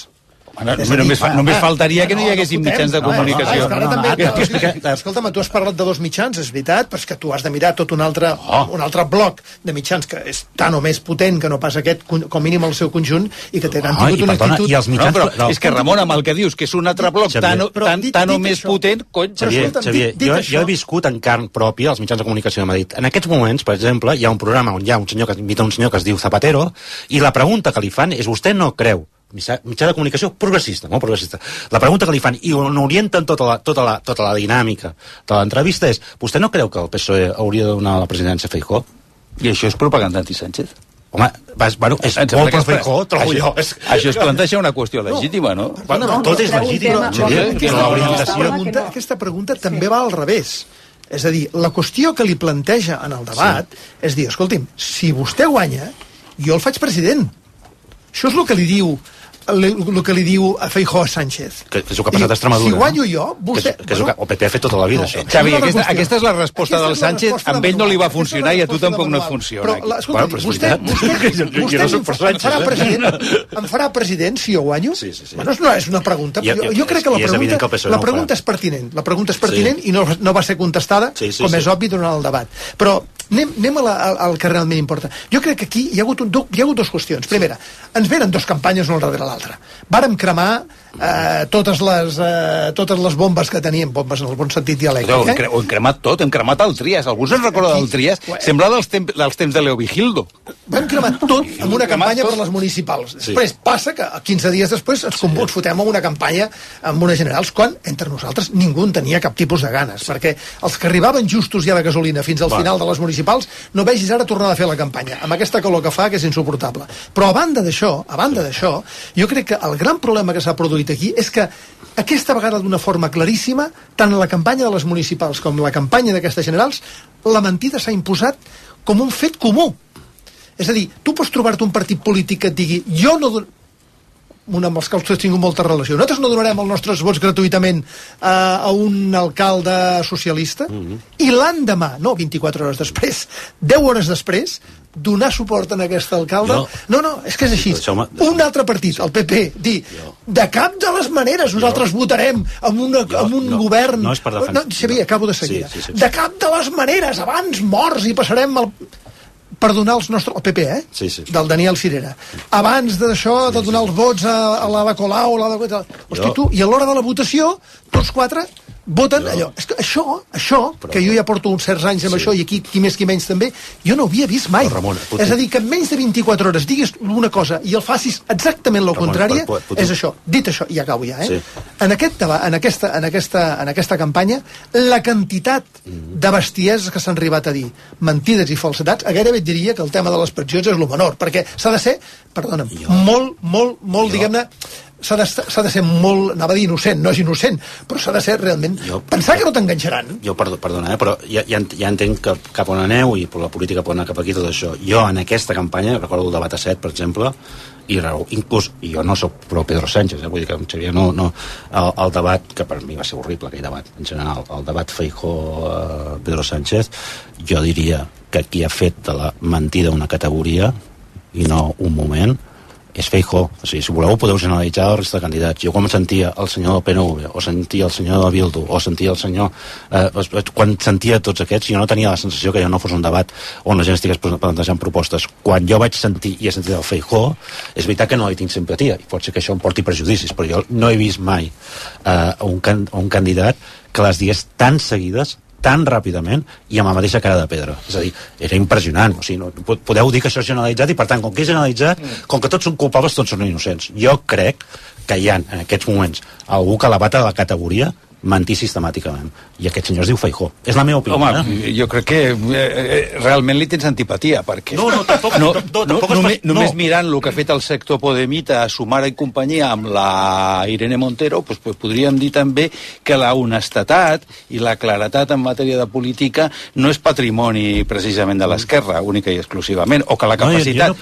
Només faltaria que no hi haguessin mitjans de comunicació. Escolta'm, tu has parlat de dos mitjans, és veritat, però és que tu has de mirar tot un altre bloc de mitjans que és tan o més potent que no pas aquest, com mínim el seu conjunt, i que tenen tingut una actitud... És que, Ramon, amb el que dius, que és un altre bloc tan o més potent, cony... Xavier, jo he viscut en carn pròpia els mitjans de comunicació de Madrid. En aquests moments, per exemple, hi ha un programa on hi ha un senyor que invita un senyor que es diu Zapatero, i la pregunta que li fan és: vostè no creu, mitjà de comunicació progressista, molt progressista. La pregunta que li fan, i on orienten tota la dinàmica de l'entrevista és: vostè no creu que el PSOE hauria de donar la presidència a Feijóo? I això és propaganda anti-Sánchez? Home, bueno, és molt per Feijó, trobo jo. Això es planteja una qüestió legítima, no? Tot és legítim. Aquesta pregunta també va al revés. És a dir, la qüestió que li planteja en el debat és dir, escolti'm, si vostè guanya, jo el faig president. Això és el que li diu a Feijóo a Sánchez. Que és el que ha passat a Extremadura. Si guanyo jo, vostè... Que és el que el PP ha fet tota la vida, això. Xavi, aquesta és la resposta del Sánchez. Amb ell no li va funcionar i a tu tampoc no et funciona. Però, escolta, vostè em farà president si jo guanyo? Bueno, no és una pregunta. Jo crec que la pregunta és pertinent. La pregunta és pertinent i no va ser contestada, com és obvi, durant el debat. Però anem al que realment importa. Jo crec que aquí hi ha hagut dues qüestions. Primera, ens venen dues campanyes una darrere l'altra. Vàrem cremar totes les bombes que teníem, bombes en el bon sentit dialèctic. Ho hem cremat tot, hem cremat el Trias. Algú se'n recorda del Trias? Sembla dels temps de Leo Vigildo. Vam cremar tot amb una campanya per les municipals. Després passa que 15 dies després ens fotem amb una campanya amb unes generals quan entre nosaltres ningú en tenia cap tipus de ganes, perquè els que arribaven justos ja de gasolina fins al final de les municipals no vegis ara tornar a fer la campanya amb aquesta calor que fa, que és insuportable. Però a banda d'això, jo crec que el gran problema que s'ha produït aquí és que aquesta vegada d'una forma claríssima, tant en la campanya de les municipals com en la campanya d'aquestes generals, la mentida s'ha imposat com un fet comú. És a dir, tu pots trobar-te un partit polític que et digui amb els quals has tingut molta relació. Nosaltres no donarem els nostres vots gratuïtament a un alcalde socialista i l'endemà, no 24 hores després, 10 hores després, donar suport a aquest alcalde. No, és que és així. Un altre partit, el PP, dir de cap de les maneres nosaltres votarem amb un govern... No és per defensar. Xavier, acabo de seguida. De cap de les maneres, abans morts i passarem per donar els nostres... El PP, del Daniel Cirera. Abans d'això, de donar els vots a l'Ada Colau, hosti, tu, i a l'hora de la votació, tots quatre voten allò. Això, que jo ja porto uns certs anys amb això, i aquí, qui més qui menys també, jo no ho havia vist mai. És a dir, que en menys de 24 hores diguis una cosa i el facis exactament la contrària, és això. Dit això, i acabo ja, en aquesta campanya, la quantitat de bestieses que s'han arribat a dir, mentides i falsetats, gairebé et diria que el tema de les pensions és el menor, perquè s'ha de ser, perdona'm, molt, diguem-ne, s'ha de ser molt, anava a dir innocent, no és innocent, però s'ha de ser realment... Pensar que no t'enganxaran. Jo, perdona, però ja entenc cap on aneu i la política pot anar cap aquí, tot això. Jo, en aquesta campanya, recordo el debat a 7, per exemple, i inclús, i jo no soc pro Pedro Sánchez, vull dir que Xavier no, el debat, que per mi va ser horrible aquell debat, en general, el debat Feijóo-Pedro Sánchez, jo diria que qui ha fet de la mentida una categoria i no un moment és Feijóo. O sigui, si voleu podeu generalitzar la resta de candidats. Jo quan sentia el senyor del PNV, o sentia el senyor del Bildu, o sentia el senyor... quan sentia tots aquests, jo no tenia la sensació que ja no fos un debat on la gent estigués plantejant propostes. Quan jo vaig sentir i he sentit el Feijóo, és veritat que no hi tinc simpatia, i pot ser que això em porti prejudicis, però jo no he vist mai un candidat que les digués tan seguides, tan ràpidament i amb la mateixa cara de pedra. És a dir, era impressionant. O sigui, no, podeu dir que això és generalitzat i, per tant, com que és generalitzat, com que tots són culpables, tots són innocents. Jo crec que hi ha, en aquests moments, algú que la bata de la categoria mentir sistemàticament. I aquest senyor es diu Feijóo. És la meva opinió. Home, jo crec que realment li tens antipatia, perquè tampoc només mirant el que ha fet el sector podemita a Sumar i companyia amb la Irene Montero, pues podríem dir també que la honestedat i la claretat en matèria de política no és patrimoni precisament de l'esquerra, única i exclusivament, o que la capacitat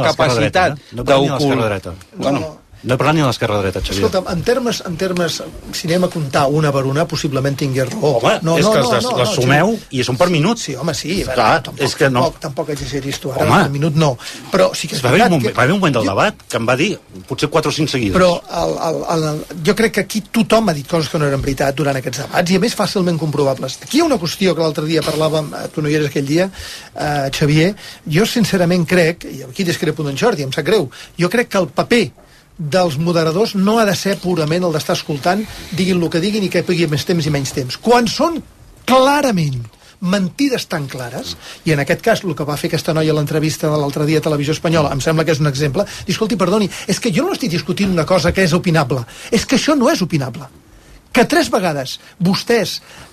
No he parlat ni de l'esquerra dreta, Xavier. Escolta'm, en termes, si anem a comptar una per una, possiblement tingués raó. Home, és que les sumeu i són per minut. Sí, home, sí. Tampoc exageris tu ara, per minut no. Però sí que és veritat que... Va haver un moment del debat que em va dir potser 4 o 5 seguides. Però jo crec que aquí tothom ha dit coses que no eren veritat durant aquests debats, i a més fàcilment comprovables. Aquí hi ha una qüestió que l'altre dia parlàvem, tu no hi eres aquell dia, Xavier, jo sincerament crec, i aquí discrepo d'en Jordi, em sap greu, jo crec que el paper dels moderadors no ha de ser purament el d'estar escoltant, diguin el que diguin i que pugui més temps i menys temps. Quan són clarament mentides tan clares, i en aquest cas el que va fer aquesta noia a l'entrevista de l'altre dia a Televisió Espanyola, em sembla que és un exemple, escolti, perdoni, és que jo no estic discutint una cosa que és opinable, és que això no és opinable. Que 3 vegades vostès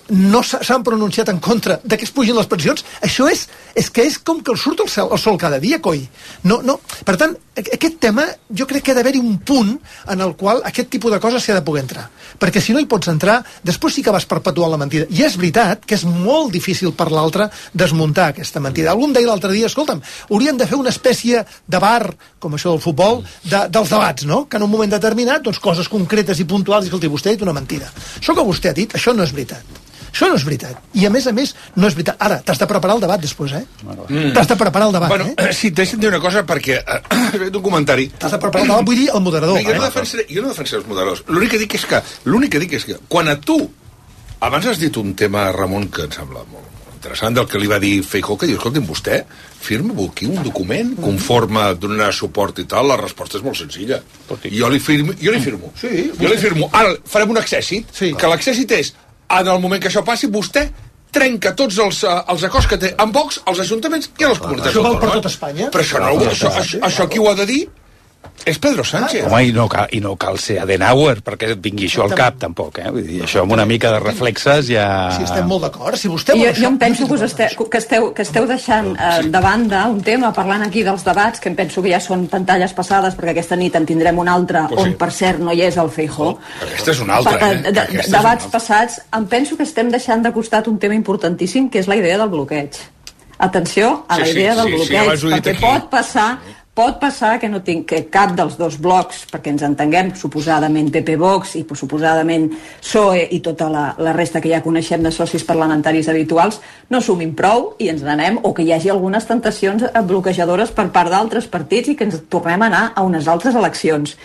no s'han pronunciat en contra de que es pugin les pensions, això és com que els surt el sol cada dia, coi. No. Per tant, aquest tema, jo crec que ha d'haver-hi un punt en el qual aquest tipus de coses s'hi ha de poder entrar. Perquè si no hi pots entrar, després sí que vas perpetuant la mentida. I és veritat que és molt difícil per l'altre desmuntar aquesta mentida. Algú em deia l'altre dia, escolta'm, haurien de fer una espècie de bar, com això del futbol, dels debats, no? Que en un moment determinat, doncs, coses concretes i puntuals, i escolti, vostè ha dit una mentida. Això que vostè ha dit, això no és veritat. Això no és veritat. I a més, no és veritat. Ara, t'has de preparar el debat després, T'has de preparar el debat, Sí, deixa'm dir una cosa, perquè he fet un comentari. T'has de preparar el debat, vull dir el moderador. Jo no defensaré els moderadors. L'únic que dic és que quan a tu, abans has dit un tema, Ramon, que em sembla molt interessant, del que li va dir Feijóo, que diu, escolta'm, vostè firma aquí un document conforme donar suport i tal, la resposta és molt senzilla. Jo li firmo. Sí, jo li firmo. Ara farem un accèssit, que l'accèssit és en el moment que això passi, vostè trenca tots els acords que té amb Vox, als ajuntaments i a les comunitats autònomes. Això val per tot Espanya? Però això qui ho ha de dir és Pedro Sánchez. Home, i no cal ser Adenauer perquè et vingui això al cap, tampoc. Vull dir, això amb una mica de reflexes ja... Sí, estem molt d'acord. Si vostè... Jo em penso que esteu deixant de banda un tema, parlant aquí dels debats, que em penso que ja són pantalles passades, perquè aquesta nit en tindrem un altre, on, per cert, no hi és el Feijóo. Aquesta és una altra, Debats passats. Em penso que estem deixant de costat un tema importantíssim, que és la idea del bloqueig. Atenció a la idea del bloqueig, perquè pot passar que no tinc que cap dels dos blocs, perquè ens entenguem, suposadament PP-Vox i suposadament PSOE i tota la resta que ja coneixem de socis parlamentaris habituals, no sumin prou i ens n'anem, o que hi hagi algunes tentacions bloquejadores per part d'altres partits i que ens tornem a anar a unes altres eleccions.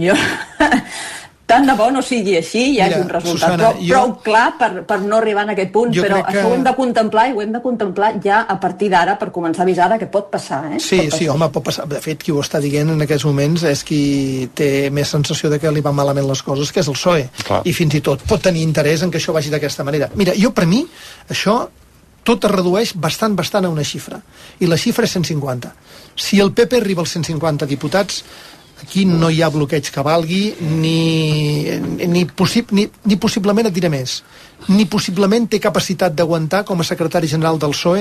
Tant de bo no sigui així, hi hagi un resultat prou clar per no arribar en aquest punt, però això ho hem de contemplar i ho hem de contemplar ja a partir d'ara per començar a avisar que pot passar. Sí, home, pot passar. De fet, qui ho està dient en aquests moments és qui té més sensació de que li van malament les coses, que és el PSOE. I fins i tot pot tenir interès en que això vagi d'aquesta manera. Mira, per mi, això tot es redueix bastant a una xifra. I la xifra és 150. Si el PP arriba als 150 diputats, aquí no hi ha bloqueig que valgui, ni possiblement, et diré més, ni possiblement té capacitat d'aguantar com a secretari general del PSOE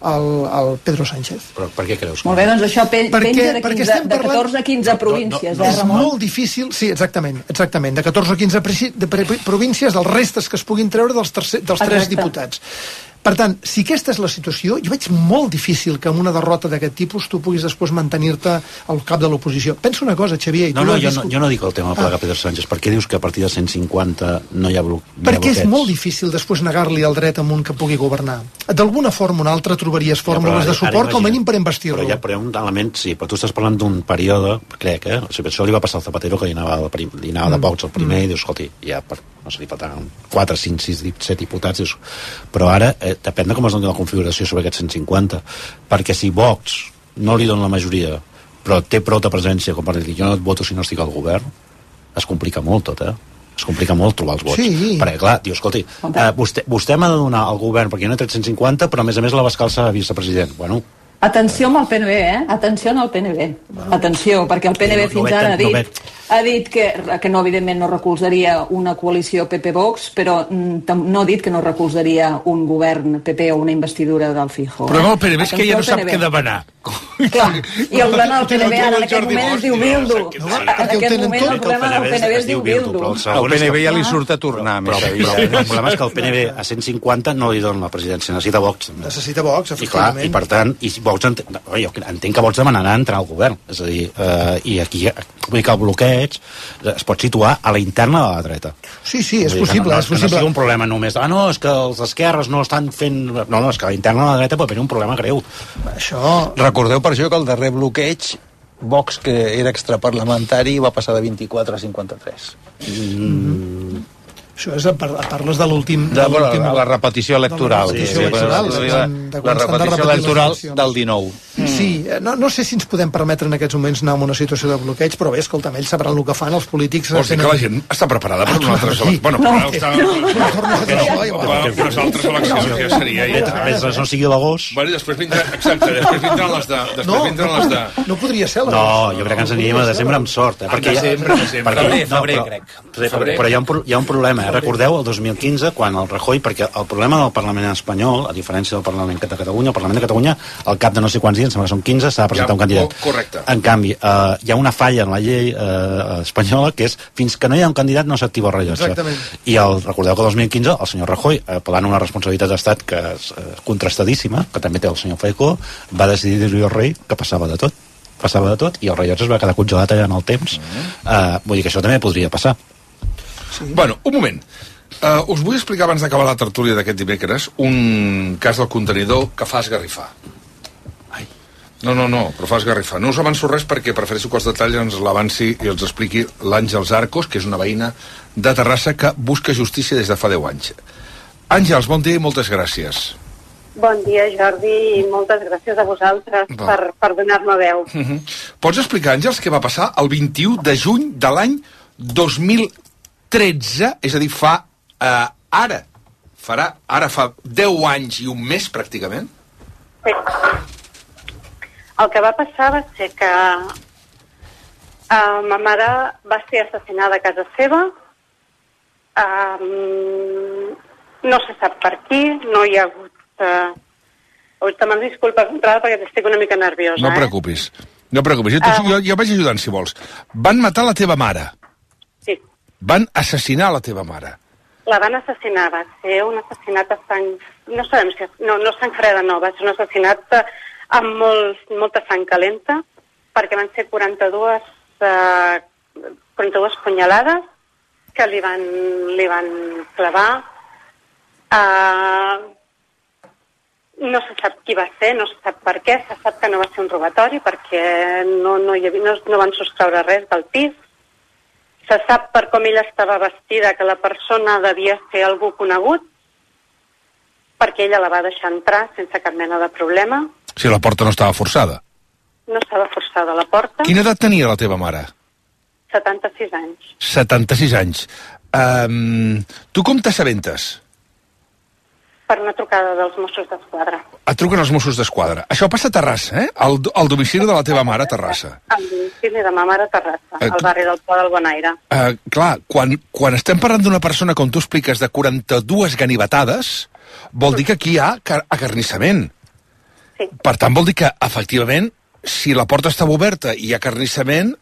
el Pedro Sánchez. Però per què creus? Molt bé, doncs això penja de 14 a 15 províncies, és Ramon? molt difícil, sí, exactament, de 14 o 15 províncies, dels restes que es puguin treure dels tres diputats. Per tant, si aquesta és la situació, jo veig molt difícil que amb una derrota d'aquest tipus tu puguis després mantenir-te al cap de l'oposició. Pensa una cosa, Xavier... Jo no dic el tema de plegar Pedro Sánchez. Per què dius que a partir de 150 no hi ha bloqueig? Perquè és molt difícil després negar-li el dret a un que pugui governar. D'alguna forma o una altra trobaries fórmules de suport, com a mínim per investir-lo. Però hi ha un element, sí, però tu estàs parlant d'un període, crec, O sigui, això li va passar al Zapatero, que li anava de pocs al primer, i dius, escolti, ja no sé, li faltaven 4, 5, 6, 7 diputats, dius, però ara depèn de com es doni la configuració sobre aquests 150, perquè si Vox no li dona la majoria, però té prou de presència com per dir, jo no et voto si no estic al govern, es complica molt tot, es complica molt trobar els vots. Sí. Perquè, clar, diu, escolti, vostè m'ha de donar al govern perquè jo no he tret 150, però a més la va escalçar a vicepresident. Bueno, atenció amb el PNB, Atenció amb el PNB. Atenció, perquè el PNB fins ara ha dit que no, evidentment no recolzaria una coalició PP-Vox, però no ha dit que no recolzaria un govern PP o una investidura del Feijóo. Però el PNB és que ja no sap què demanar. Clar, i el problema del PNB ara en aquest moment es diu Bildu. En aquest moment el problema del PNB es diu Bildu. El PNB ja li surt a tornar. El problema és que el PNB a 150 no li dona la presidència, necessita Vox. Necessita Vox, efectivament. I per tant, Vox entenc que Vox demanarà entrar al govern. És a dir, i aquí vull dir que el bloqueig es pot situar a la interna de la dreta. Sí, és possible. No sigui un problema només no, és que els esquerres no estan fent... No, és que a la interna de la dreta pot haver un problema greu. Això... Recordeu per això que el darrer bloqueig Vox, que era extraparlamentari, va passar de 24 a 53. Això és, parles de l'últim... De la repetició electoral. La repetició electoral del 19. Sí, no sé si ens podem permetre en aquests moments anar en una situació de bloqueig, però bé, escolta'm, ells sabran el que fan, els polítics... Vols dir que la gent està preparada per una altra elecció? Bueno, per unes altres eleccions ja seria... Mentre no sigui l'agost... Bueno, després vindran les de... No podria ser l'agost. No, jo crec que ens aniríem a desembre amb sort. Desembre, crec. Però hi ha un problema, recordeu el 2015, quan el Rajoy, perquè el problema del Parlament espanyol, a diferència del Parlament de Catalunya, el Parlament de Catalunya, al cap de no sé quants dies, sembla que són 15, s'ha de presentar un candidat. Correcte. En canvi, hi ha una falla en la llei espanyola, que és fins que no hi ha un candidat no s'activa el rellotge. Exactament. I recordeu que el 2015 el senyor Rajoy, apel·lant una responsabilitat d'estat que és contrastadíssima, que també té el senyor Feijóo, va decidir dir al rei que passava de tot, i el rellotge es va quedar congelat allà en el temps. Vull dir que això també podria passar. Sí. Bueno, un moment. Us vull explicar, abans d'acabar la tertúlia d'aquest dimecres, un cas del contenidor que fa esgarrifar. Ai. No, però fa esgarrifar. No us avanço res perquè prefereixo que els detalls ens l'avanci i els expliqui l'Àngels Arcos, que és una veïna de Terrassa que busca justícia des de fa 10 anys. Àngels, bon dia i moltes gràcies. Bon dia, Jordi, i moltes gràcies a vosaltres per donar-me veu. Pots explicar, Àngels, què va passar el 21 de juny de l'any 2013, és a dir, fa 10 anys i un mes, pràcticament? Sí. El que va passar va ser que ma mare va ser assassinada a casa seva. No se sap per qui, no hi ha hagut... Demano disculpes d'entrada perquè estic una mica nerviosa. No preocupis. Jo vaig ajudant, si vols. Van matar la teva mare. Sí. Van assassinar la teva mare. La van assassinar, va ser un assassinat a sang... No sabem si... No sang freda, no. Va ser un assassinat amb molta sang calenta, perquè van ser 42 punyalades que li van clavar. No se sap qui va ser, no se sap per què, se sap que no va ser un robatori perquè no van sostreure res del pis. Se sap per com ella estava vestida que la persona devia ser algú conegut perquè ella la va deixar entrar sense cap mena de problema. Si la porta no estava forçada. No estava forçada la porta. Quina edat tenia la teva mare? 76 anys. 76 anys. Tu com t'assabentes? Per una trucada dels Mossos d'Esquadra. Et truquen els Mossos d'Esquadra. Això passa a Terrassa, al domicili de la teva mare a Terrassa. Al domicili de ma mare a Terrassa, al barri del Pla del Bonaire. Clar, quan estem parlant d'una persona, com tu expliques, de 42 ganivetades, vol dir que aquí hi ha acarnissament. Sí. Per tant, vol dir que, efectivament, si la porta estava oberta i hi ha acarnissament,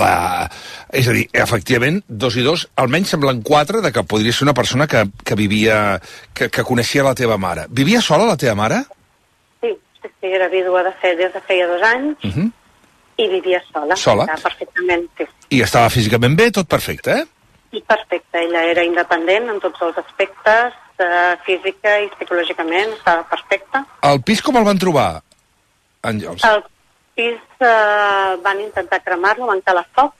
és a dir, efectivament, 2 i 2, almenys semblen 4, de que podria ser una persona que vivia, que coneixia la teva mare. Vivia sola la teva mare? Sí, era vídua des de feia 2 anys i vivia sola. Sola? Perfectament, sí. I estava físicament bé, tot perfecte, I perfecte, ella era independent en tots els aspectes, física i psicològicament, estava perfecta. El pis com el van trobar, Àngels? El pis van intentar cremar-lo, van calar foc.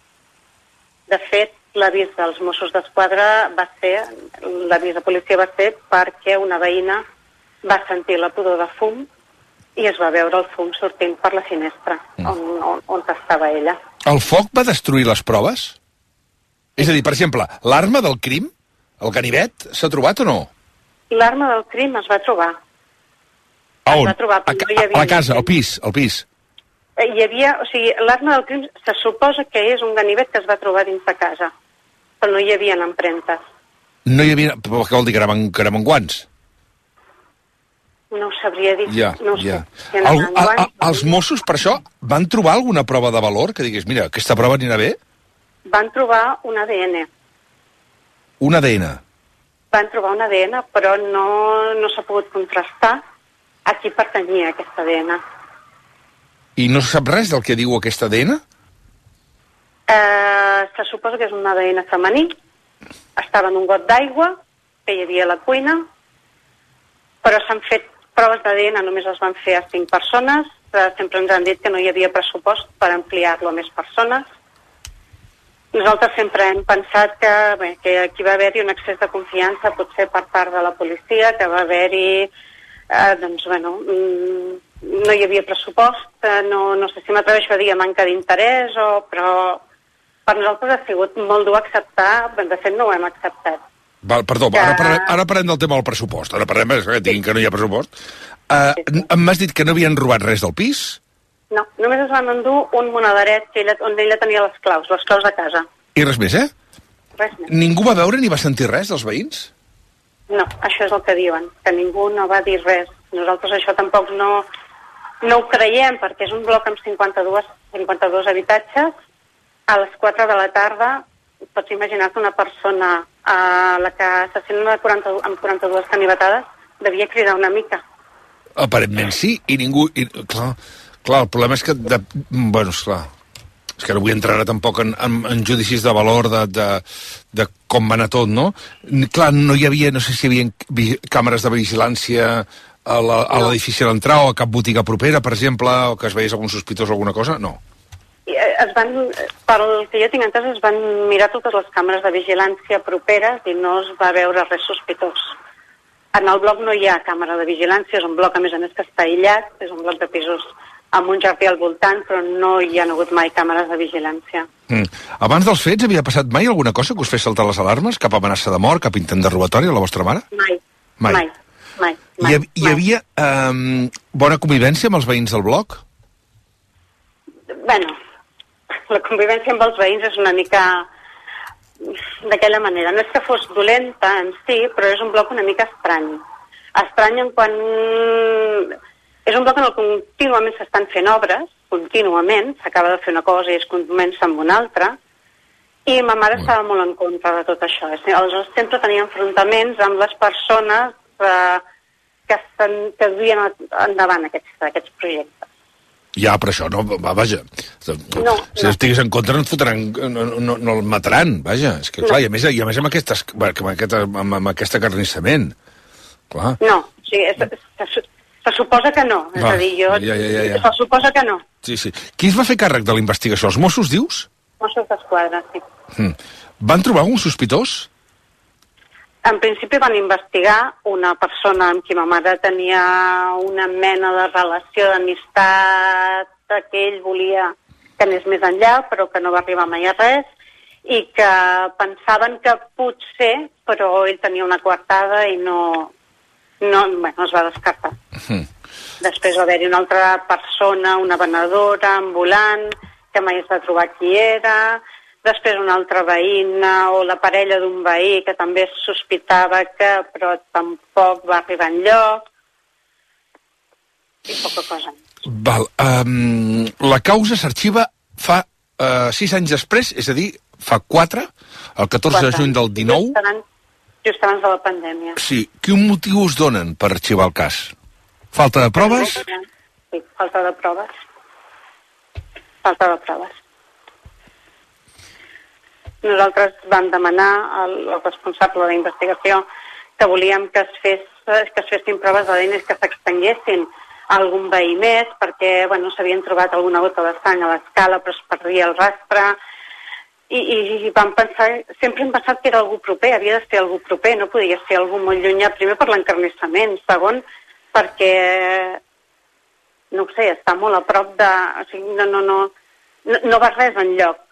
De fet, l'avís dels Mossos d'Esquadra l'avís de policia va ser perquè una veïna va sentir la pudor de fum i es va veure el fum sortint per la finestra on estava ella. El foc va destruir les proves? És a dir, per exemple, l'arma del crim, el ganivet, s'ha trobat o no? L'arma del crim es va trobar. A on? Es va trobar, a la casa, al pis? Hi havia, l'arma del crim se suposa que és un ganivet que es va trobar dins de casa, però no hi havia empremtes. No hi havia... Però què vol dir, que anaven guants? No ho sabria dir. Ja. Els Mossos, per això, van trobar alguna prova de valor que digués, mira, aquesta prova anirà bé? Van trobar un ADN. Un ADN? Van trobar un ADN, però no s'ha pogut contrastar a qui pertanyia aquest ADN. I no se sap res del que diu aquest ADN? Se suposa que és un ADN femení. Estava en un got d'aigua que hi havia a la cuina, però s'han fet proves d'ADN, només les van fer a 5 persones. Sempre ens han dit que no hi havia pressupost per ampliar-lo a més persones. Nosaltres sempre hem pensat que aquí va haver-hi un excés de confiança, potser per part de la policia, que va haver-hi, no hi havia pressupost, no sé si m'atreveixo a dir manca d'interès, però per nosaltres ha sigut molt dur acceptar, de fet no ho hem acceptat. Perdó, ara parlem del tema del pressupost, ara parlem que no hi ha pressupost. M'has dit que no havien robat res del pis? No, només es van endur un monederet on ella tenia les claus de casa. I res més, res més. Ningú va veure ni va sentir res dels veïns? No, això és el que diuen, que ningú no va dir res. Nosaltres això tampoc no ho creiem, perquè és un bloc amb 52 habitatges. A les 4 de la tarda, pots imaginar que una persona a la que assassinen amb 42 canivetades devia cridar una mica. Aparentment sí, i ningú... Clar, el problema és que... Bueno, esclar, és que no vull entrar ara tampoc en judicis de valor de com va anar tot, no? Clar, no hi havia, no sé si hi havia càmeres de vigilància a l'edifici a l'entrar o a cap botiga propera, per exemple, o que es veiés algun sospitós o alguna cosa? No. Pel que jo tinc entès, es van mirar totes les càmeres de vigilància properes i no es va veure res sospitós. En el bloc no hi ha càmera de vigilància, és un bloc a més que està aïllat, és un bloc de pisos amb un jardí al voltant, però no hi ha hagut mai càmeres de vigilància. Abans dels fets havia passat mai alguna cosa que us fes saltar les alarmes? Cap amenaça de mort, cap intent de robatori a la vostra mare? Mai. Hi havia bona convivència amb els veïns del bloc? Bueno, la convivència amb els veïns és una mica d'aquella manera. No és que fos dolenta en si, però és un bloc una mica estrany. Estrany en quan... És un bloc en el que contínuament s'estan fent obres, contínuament, s'acaba de fer una cosa i es comença amb una altra, i ma mare estava molt en contra de tot això. Aleshores sempre tenia enfrontaments amb les persones que duien endavant aquests projectes. Ja, però això no, vaja. Si estiguis en contra no et fotran, no el mataran, vaja. És que clar, i a més amb aquest acarnissament. Clar. No, o sigui, se suposa que no. És a dir, se suposa que no. Sí. Qui es va fer càrrec de la investigació? Els Mossos, dius? Mossos d'Esquadra, sí. Van trobar algun sospitós? En principi van investigar una persona amb qui ma mare tenia una mena de relació d'amistat, que ell volia que anés més enllà, però que no va arribar mai a res, i que pensaven que potser, però ell tenia una coartada i es va descartar. Després va haver-hi una altra persona, una venedora ambulant, que mai es va trobar qui era. Després una altra veïna o la parella d'un veí que també es sospitava però tampoc va arribar enlloc. I poca cosa. Val. La causa s'arxiva fa 6 anys després, és a dir, fa 4, el 14 de juny del 19. Just abans de la pandèmia. Sí. Quin motiu us donen per arxivar el cas? Falta de proves? Sí, falta de proves. Falta de proves. Nosaltres vam demanar al responsable de la investigació que volíem que es fessin proves d'ADN i que s'extenguessin a algun veí més, perquè s'havien trobat alguna gota de sang a l'escala, però es perdia el rastre. I vam pensar, sempre hem pensat que era algú proper, havia de ser algú proper, no podia ser algú molt llunyà, primer per l'encarnissament, segon perquè, no ho sé, està molt a prop de... O sigui, no va res enlloc.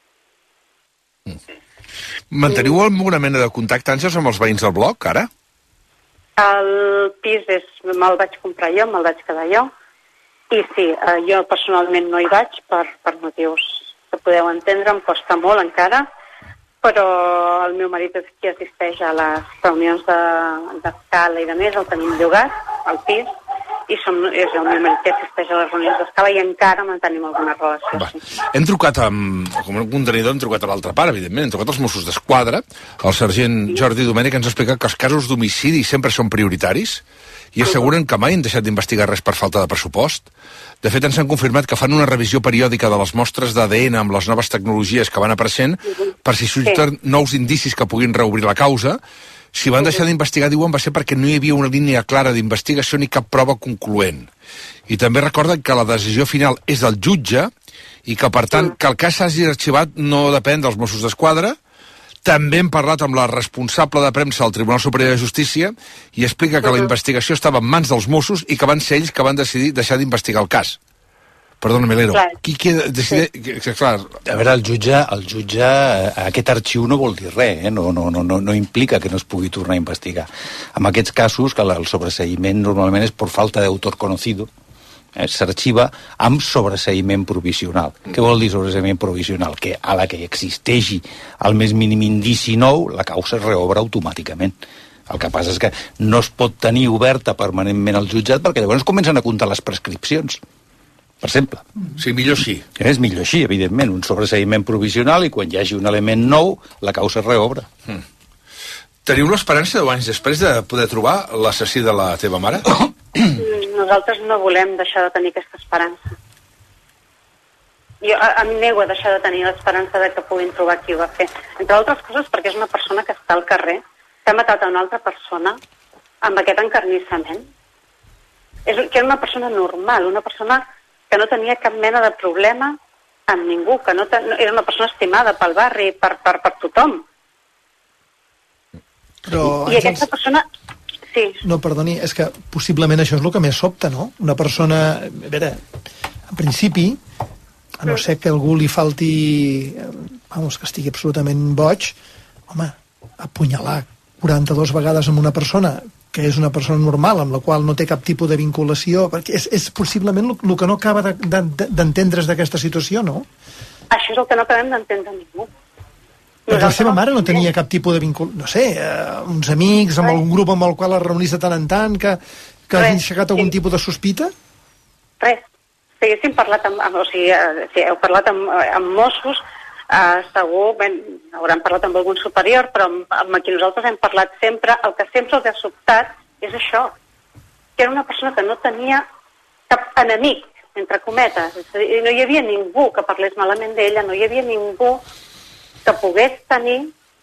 Manteniu alguna mena de contacte, Àngels, amb els veïns del bloc, ara? El pis me'l vaig comprar jo, me'l vaig quedar jo, i sí, jo personalment no hi vaig per motius que podeu entendre, em costa molt encara, però el meu marit és qui assisteix a les reunions d'escala i de més, el tenim llogat, al pis, i és el meu marit que assisteix a les reunions d'escala i encara mantenim alguna relació. Sí. Hem trucat com un contenidor, hem trucat a l'altra part, evidentment, hem trucat als Mossos d'Esquadra, el sergent Jordi Domènech ens ha explicat que els casos d'homicidi sempre són prioritaris i asseguren que mai han deixat d'investigar res per falta de pressupost. De fet, ens han confirmat que fan una revisió periòdica de les mostres d'ADN amb les noves tecnologies que van apareixent per si surten nous indicis que puguin reobrir la causa. Si van deixar d'investigar, diuen, va ser perquè no hi havia una línia clara d'investigació ni cap prova concloent. I també recorden que la decisió final és del jutge i que, per tant, que el cas s'hagi arxivat no depèn dels Mossos d'Esquadra. També hem parlat amb la responsable de premsa del Tribunal Superior de Justícia i explica que la investigació estava en mans dels Mossos i que van ser ells que van decidir deixar d'investigar el cas. Perdona, Melero. Qui decideix... A veure, el jutge aquest arxiu no vol dir res, no implica que no es pugui tornar a investigar. En aquests casos, que el sobreseïment normalment és per falta d'autor conocido, s'arxiva amb sobreseïment provisional. Què vol dir sobreseïment provisional? Que a la que existeixi el més mínim indici nou, la causa es reobre automàticament. El que passa és que no es pot tenir oberta permanentment al jutjat perquè llavors comencen a comptar les prescripcions, per exemple. Sí, millor sí. És millor així, evidentment, un sobreseïment provisional i quan hi hagi un element nou, la causa es reobre. Teniu l'esperança 10 anys després de poder trobar l'assassí de la teva mare? Nosaltres no volem deixar de tenir aquesta esperança. Jo em nego a deixar de tenir l'esperança de que puguin trobar qui ho va fer. Entre altres coses perquè és una persona que està al carrer, que ha matat a una altra persona amb aquest encarnissament. Que era una persona normal, una persona que no tenia cap mena de problema amb ningú, que era una persona estimada pel barri, per tothom. Però, I aquesta persona... Sí. No, perdoni, és que possiblement això és el que més sobta, no? Una persona... A veure, en principi, a no ser que algú li falti... Vamos, que estigui absolutament boig, home, apunyalar 42 vegades amb una persona que és una persona normal, amb la qual no té cap tipus de vinculació, perquè és possiblement el que no acaba d'entendre's d'aquesta situació, no? Això és el que no acabem d'entendre ningú. Perquè la seva mare no tenia cap tipus de vinculació, no sé, uns amics, amb algun grup amb el qual es reunís de tant en tant, que hagi aixecat algun tipus de sospita? Res. Si haguéssim parlat si heu parlat amb Mossos, segur, hauran parlat amb algun superior, però amb qui nosaltres hem parlat sempre, el que sempre els ha sobtat és això, que era una persona que no tenia cap enemic, entre cometes, és a dir, no hi havia ningú que parlés malament d'ella, no hi havia ningú que pogués tenir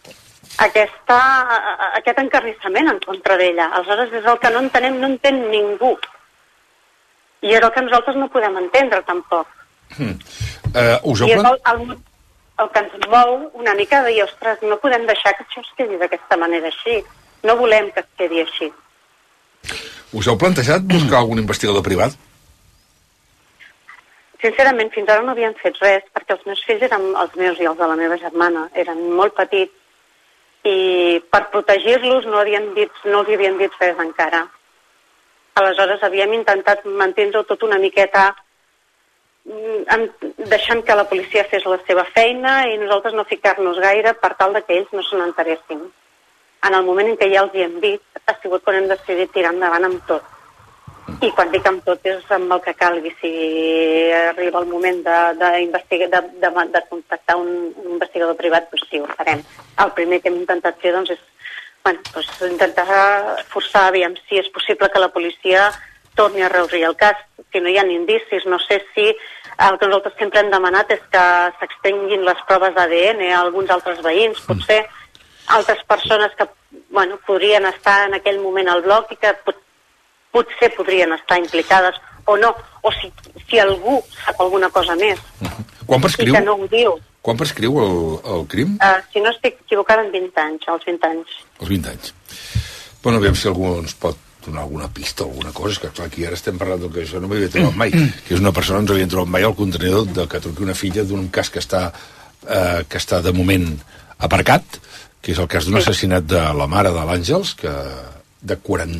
aquest encarnissament en contra d'ella. Aleshores és el que no entenem, no entén ningú. I és el que nosaltres no podem entendre, tampoc. Us heu El que ens mou una mica de dir, ostres, no podem deixar que això es quedi d'aquesta manera així. No volem que es quedi així. Us heu plantejat buscar algun investigador privat? Sincerament, fins ara no havien fet res, perquè els meus fills eren els meus i els de la meva germana. Eren molt petits i per protegir-los no els havien dit res encara. Aleshores havíem intentat mantenir-ho tot una miqueta deixant que la policia fes la seva feina i nosaltres no ficar-nos gaire per tal que ells no se n'enteressin. En el moment en què ja els hi hem dit, ha sigut quan hem decidit tirar endavant amb tot. I quan dic amb tot és amb el que calgui. Si arriba el moment de contactar un investigador privat, doncs sí, ho farem. El primer que hem intentat fer doncs, és intentar forçar, aviam, si és possible que la policia torni a reobrir el cas. Si no hi ha indicis, no sé si el que nosaltres sempre hem demanat és que s'extenguin les proves d'ADN a alguns altres veïns, potser altres persones que podrien estar en aquell moment al bloc i que potser podrien estar implicades o no, o si algú sap alguna cosa més. Quan prescriu? I que no ho diu. Quan prescriu el crim? Si no estic equivocada, en 20 anys, als 20 anys. Els 20 anys. Bueno, aviam si algú ens pot donar alguna pista o alguna cosa, és que clar, aquí ara estem parlant del que això no m'havia trobat mai, que és una persona, no ens havien trobat mai al contenidor de que truqui una filla d'un cas que està de moment aparcat, que és el cas d'un assassinat de la mare de l'Àngels, que de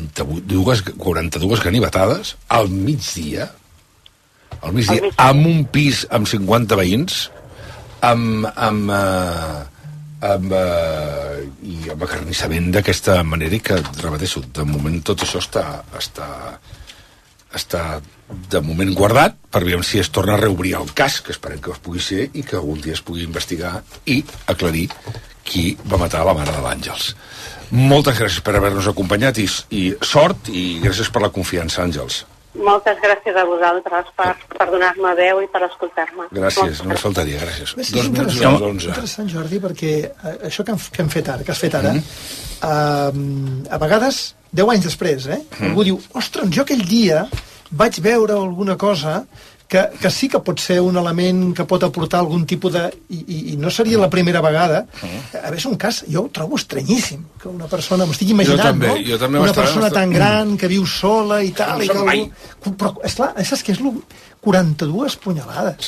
42 ganivetades al migdia, amb un pis amb 50 veïns, i amb acarnissament d'aquesta manera, i que, repeteixo, de moment tot això està de moment guardat per veure si es torna a reobrir el cas, que esperem que es pugui ser i que algun dia es pugui investigar i aclarir qui va matar la mare de l'Àngels. Moltes gràcies per haver-nos acompanyat i sort, i gràcies per la confiança, Àngels. Moltes gràcies a vosaltres per donar-me veu i per escoltar-me. Gràcies, només faltaria, gràcies. És interessant, Jordi, perquè això que has fet ara, a vegades, 10 anys després, algú diu, ostres, jo aquell dia vaig veure alguna cosa que sí que pot ser un element que pot aportar algun tipus de... I no seria la primera vegada. A veure, és un cas, jo ho trobo estranyíssim, que una persona, m'estic imaginant, jo també una persona tan gran, que viu sola i tal, i que algú... Però, esclar, saps què és 42 punyalades. Sí.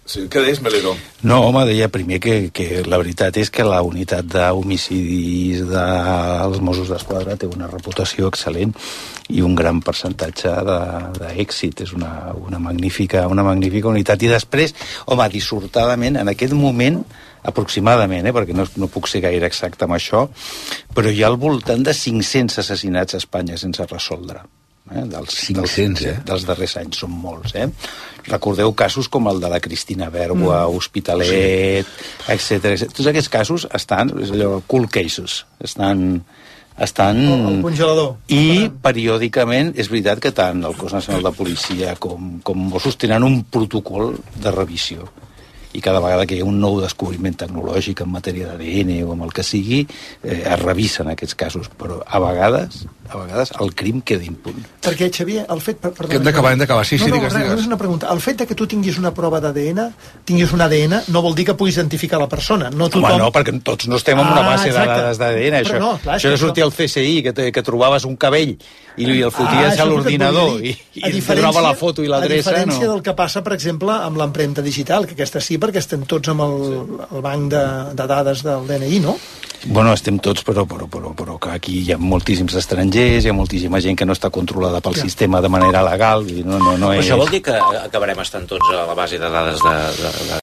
Sí, què deies, Melero? No, home, deia primer que la veritat és que la unitat d'homicidis dels Mossos d'Esquadra té una reputació excel·lent i un gran percentatge d'èxit. És una magnífica unitat. I després, home, dissortadament, en aquest moment, aproximadament, perquè no puc ser gaire exacte amb això, però hi ha al voltant de 500 assassinats a Espanya sense resoldre. Dels darrers anys, són molts. Recordeu casos com el de la Cristina Bergua, Hospitalet, etc. Tots aquests casos estan, és allò, cold cases, estan al congelador. I periòdicament és veritat que tant el Cos Nacional de Policia com Mossos tenen un protocol de revisió, i cada vegada que hi ha un nou descobriment tecnològic en matèria d'ADN o amb el que sigui, es revisen aquests casos, però a vegades el crim queda impune. Perquè, Xavier, el fet... Que hem d'acabar, sí, digues. És una pregunta. El fet que tu tinguis una prova d'ADN, tinguis un ADN, no vol dir que puguis identificar la persona. No tothom... Home, no, perquè tots no estem en una base de dades d'ADN. Això de sortir al CSI, que trobaves un cabell i el foties a l'ordinador i trobava la foto i l'adreça. A diferència del que passa, per exemple, amb l'empremta digital, que aquesta sí, perquè estem tots amb el banc de dades del DNI, no? Bueno, estem tots, però que aquí hi ha moltíssims estrangers, hi ha moltíssima gent que no està controlada pel sistema de manera legal. No és... Això vol dir que acabarem estant tots a la base de dades de